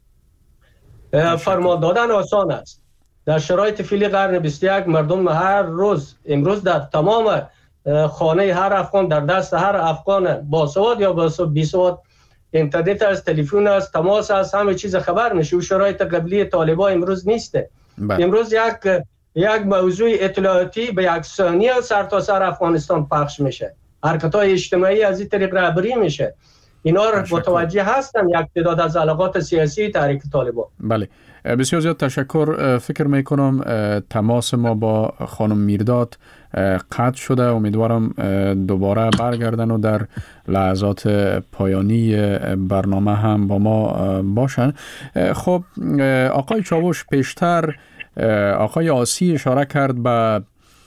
فرمان دادن آسان است. در شرایط فعلی قرن بیست و یک مردم هر روز امروز در تمام خانه هر افغان، در دست هر افغان باسواد یا بیسواد اینترنت است، تلفن است، تماس است، همه چیز خبر میشه. و شرایط قبلی طالبان امروز نیسته. بله. امروز یک یک موضوع اطلاعاتی به یک ثانیه سر تا سر افغانستان پخش میشه. حرکت‌های اجتماعی از این طریق رهبری میشه. اینا رو متوجه هستن یک تعداد از علاقات سیاسی تحریک طالبان. بله، بسیار زیاد تشکر. فکر میکنم تماس ما با خانم میرداد قطع شده. امیدوارم دوباره برگردن و در لحظات پایانی برنامه هم با ما باشن. خب آقای چاوش، پیشتر آقای آسی اشاره کرد به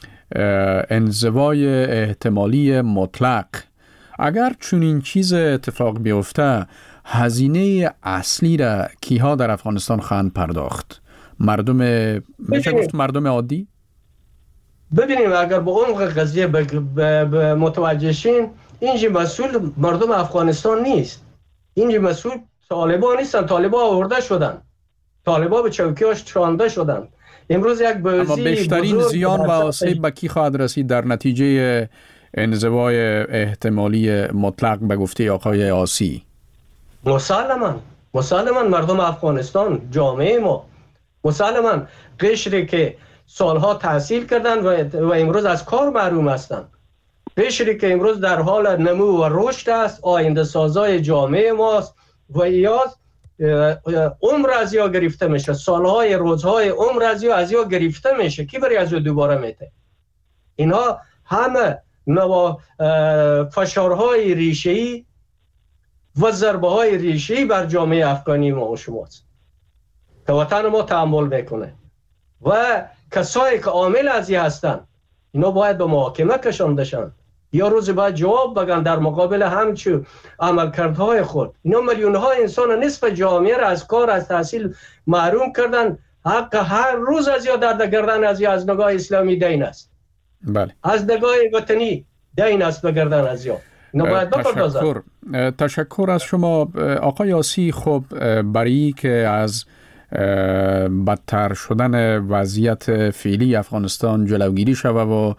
انزوای احتمالی مطلق. اگر چنین چیز اتفاق بیفته، هزینه اصلی را کیها در افغانستان خواهند پرداخت؟ مردم، میشه گفت مردم عادی؟ ببینیم اگر به عمق قضیه متوجه شین، اینجا مسئول مردم افغانستان نیست. اینجا مسئول طالبان نیستن. طالبان آورده شدن، طالبان به چوکیاش چانده شدن. امروز یک بازی اما بیشترین زیان و آسیب به کی خواهد رسید در نتیجه انزوای احتمالی مطلق به گفته آقای آسی؟ مسلماً مسلماً مردم افغانستان، جامعه ما، مسلماً قشری که سالها تحصیل کردن و, و امروز از کار محروم هستند، قشری که امروز در حال نمو و رشد است، آینده سازای جامعه ماست و ایاز عمر از یا گرفته میشه، سالهای روزهای عمر از یا از یا گرفته میشه. کی بری از دوباره میته؟ اینها همه نوا فشارهای ریشه‌ای و ضربه‌های ریشه‌ای بر جامعه افغانی ما و شماست که وطن ما تحمل میکنه و کسایی که عامل از این هستن اینا باید به محاکمه کشانده شن یا روز بعد جواب بگن در مقابل همچون عملکردهای خود. اینا میلیون‌ها انسان، نصف جامعه را از کار، از تحصیل محروم کردن. حق هر روز از یا درد گردن از یا از نگاه اسلامی دین است. بله. از نگاه وطنی دین است به گردن از یا. تشکر. تشکر از شما آقای آسی. خب برای که از بدتر شدن وضعیت فعلی افغانستان جلوگیری شود و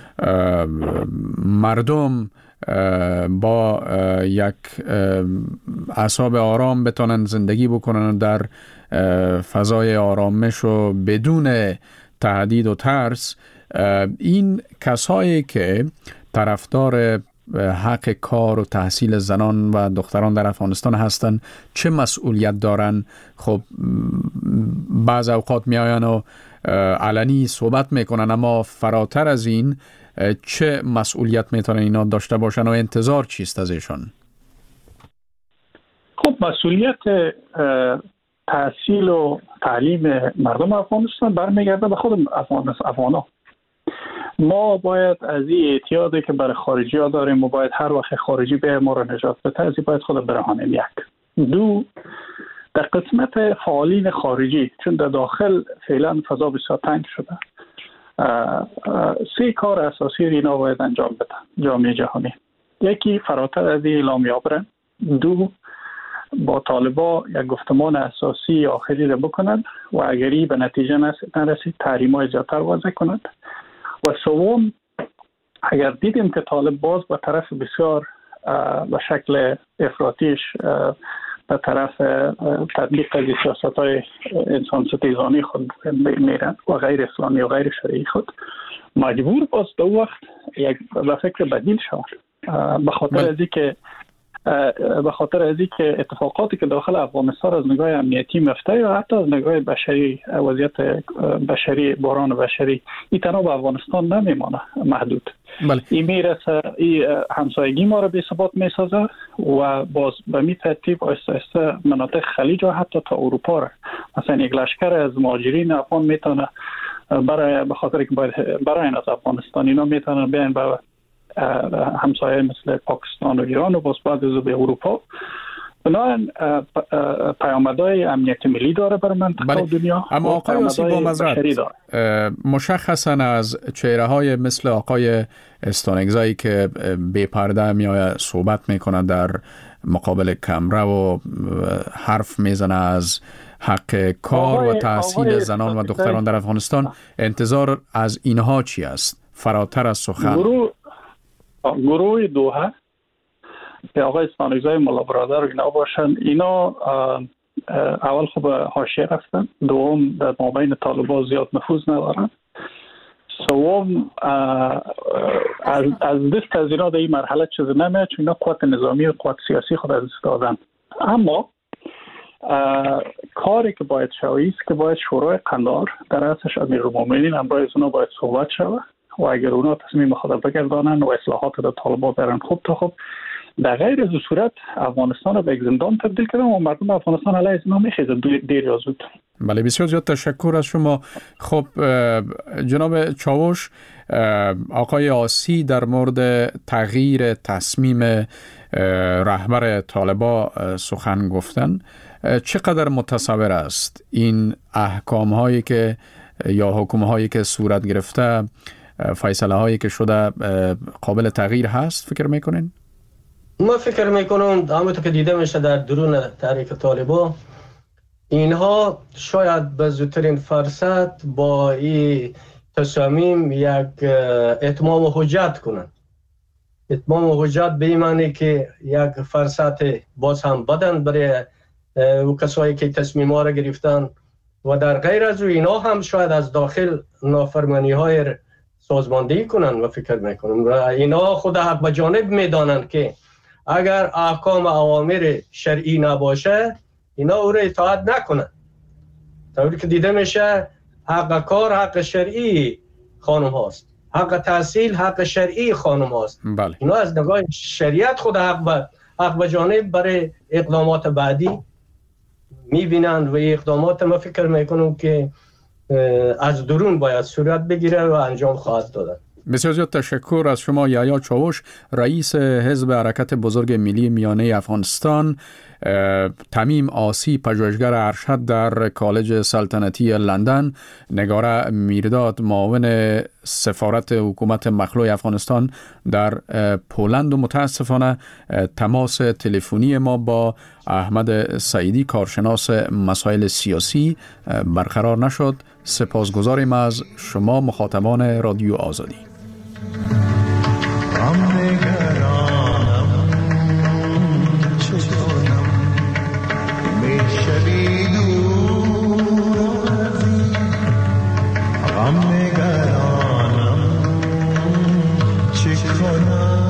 مردم با یک اعصاب آرام بتونن زندگی بکنن در فضای آرامش و بدون تهدید و ترس، این کسایی که طرفدار حق کار و تحصیل زنان و دختران در افغانستان هستند چه مسئولیت دارن؟ خب بعض اوقات می آین و علنی صحبت میکنن، اما فراتر از این چه مسئولیت میتونن اینا داشته باشن و انتظار چیست از ایشان؟ خب مسئولیت تحصیل و تعلیم مردم افغانستان برمیگرده به خود افغانا. ما باید از این اعتیادی که برای خارجی ها داریم و باید هر وقت خارجی به ما را نجات بده از این باید خود برهانیم. یک دو، در قسمت فعالین خارجی، چون در داخل فعلا فضا بسیار تنگ شده، سه کار اساسی اینا باید انجام بدن جامعه جهانی. یکی فراتر از این اعلامیه برن. دو، با طالبا یک گفتمان اساسی آخری را بکنند و اگری به نتیجه نرسید تحریم‌های زیادتر وضع کنند. و سوم، اگر دیدیم که طالب باز به طرف بسیار به شکل افراطیش به طرف تطبیق از سیاست‌های انسان ستیزانی خود میرن و غیر اسلامی و غیر شرعی خود، مجبور باز دو وقت یک به فکر بدیل شود. به خاطر از اینکه به خاطر از اینکه اتفاقاتی که داخل افغانستان از نگاه امنیتی مفته یا حتی از نگاه بشری، وضعیت بشری، بحران بشری، این تنها به افغانستان نمیمانه محدود. بله. این میرسه، این همسایگی ما را بی ثبات میسازه و باز به می ترتیب آهسته آهسته مناطق خلیج و حتی تا اروپا را، مثلا یک لشکر از مهاجرین افغان میتونه برای به خاطر که برای از افغانستان اینا میتونن بیان به همسایه مثل پاکستان و ایران و باز بعد از به اروپا. بنابراین پیامدهای امنیت ملی داره برای منطقه و دنیا. اما آقای آسی با مزرد مشخصا از چهره های مثل آقای استانگزایی که بی پرده میآید صحبت میکنه در مقابل کمره و حرف میزنه از حق کار و تحصیل زنان و دختران در افغانستان، انتظار از اینها چی است فراتر از سخن؟ گروه گروه دوحه که آقای استانگزای ملا برادر اینا باشن، اینا اول خوب حاشیه رفتن، دوم در مابین طالبان زیاد نفوذ ندارن، سوم از از دست از اینا در این مرحله چیز نمیاد چون اینا قوت نظامی و قوت سیاسی خود از دست دادن. اما کاری که باید شوی است که باید شورای قندار در رأسش امیرالمومنین امرای اونا باید صحبت شود و اگر اونا تصمیم خود بگردانن و اصلاحات در طالبان برن خوب تا خوب، در غیر از صورت افغانستان رو به یک زندان تبدیل کردن و مردم افغانستان علیه از اینا میخیزن دیر یا زود. بله، بسیار زیاد تشکر از شما. خب جناب چاوش، آقای آسی در مورد تغییر تصمیم رهبر طالبان سخن گفتن. چقدر متصور است این احکام هایی که یا حکم هایی که صورت گرفته، فیصله هایی که شده قابل تغییر هست فکر میکنین؟ ما فکر میکنم همونطور که دیده میشه در درون تحریک طالبان، اینها شاید به زودترین فرصت با این تصامیم یک اتمام حجت کنند. اتمام حجت به این معنی که یک فرصت باز هم بدن برای و کسایی که تصمیم ها را گرفتن و در غیر از اینا هم شاید از داخل نافرمانی های سازماندهی کنن و فکر میکنن و اینا خود حق به جانب میدانند که اگر احکام اوامر شرعی نباشه اینا او را اطاعت نکنن. طوری که دیده میشه حق کار حق شرعی خانم هاست، حق تحصیل حق شرعی خانم هاست. بله. اینا از نگاه شریعت خود حق به حق به جانب برای اقدامات بعدی میبینند و اقدامات ما فکر میکنم که از درون باید صورت بگیره و انجام خواهد دادن. بسیار زیاد تشکر از شما یحیی چاوش، رئیس حزب حرکت بزرگ ملی میانه افغانستان. تمیم آسی، پژوهشگر ارشد در کالج سلطنتی لندن، نگاره میرداد، معاون سفارت حکومت مخلوع افغانستان در پولند و متاسفانه تماس تلفنی ما با احمد سعیدی، کارشناس مسائل سیاسی، برقرار نشد. سپاسگزاریم از شما مخاطبان رادیو آزادی. غم نگرانم چه کنم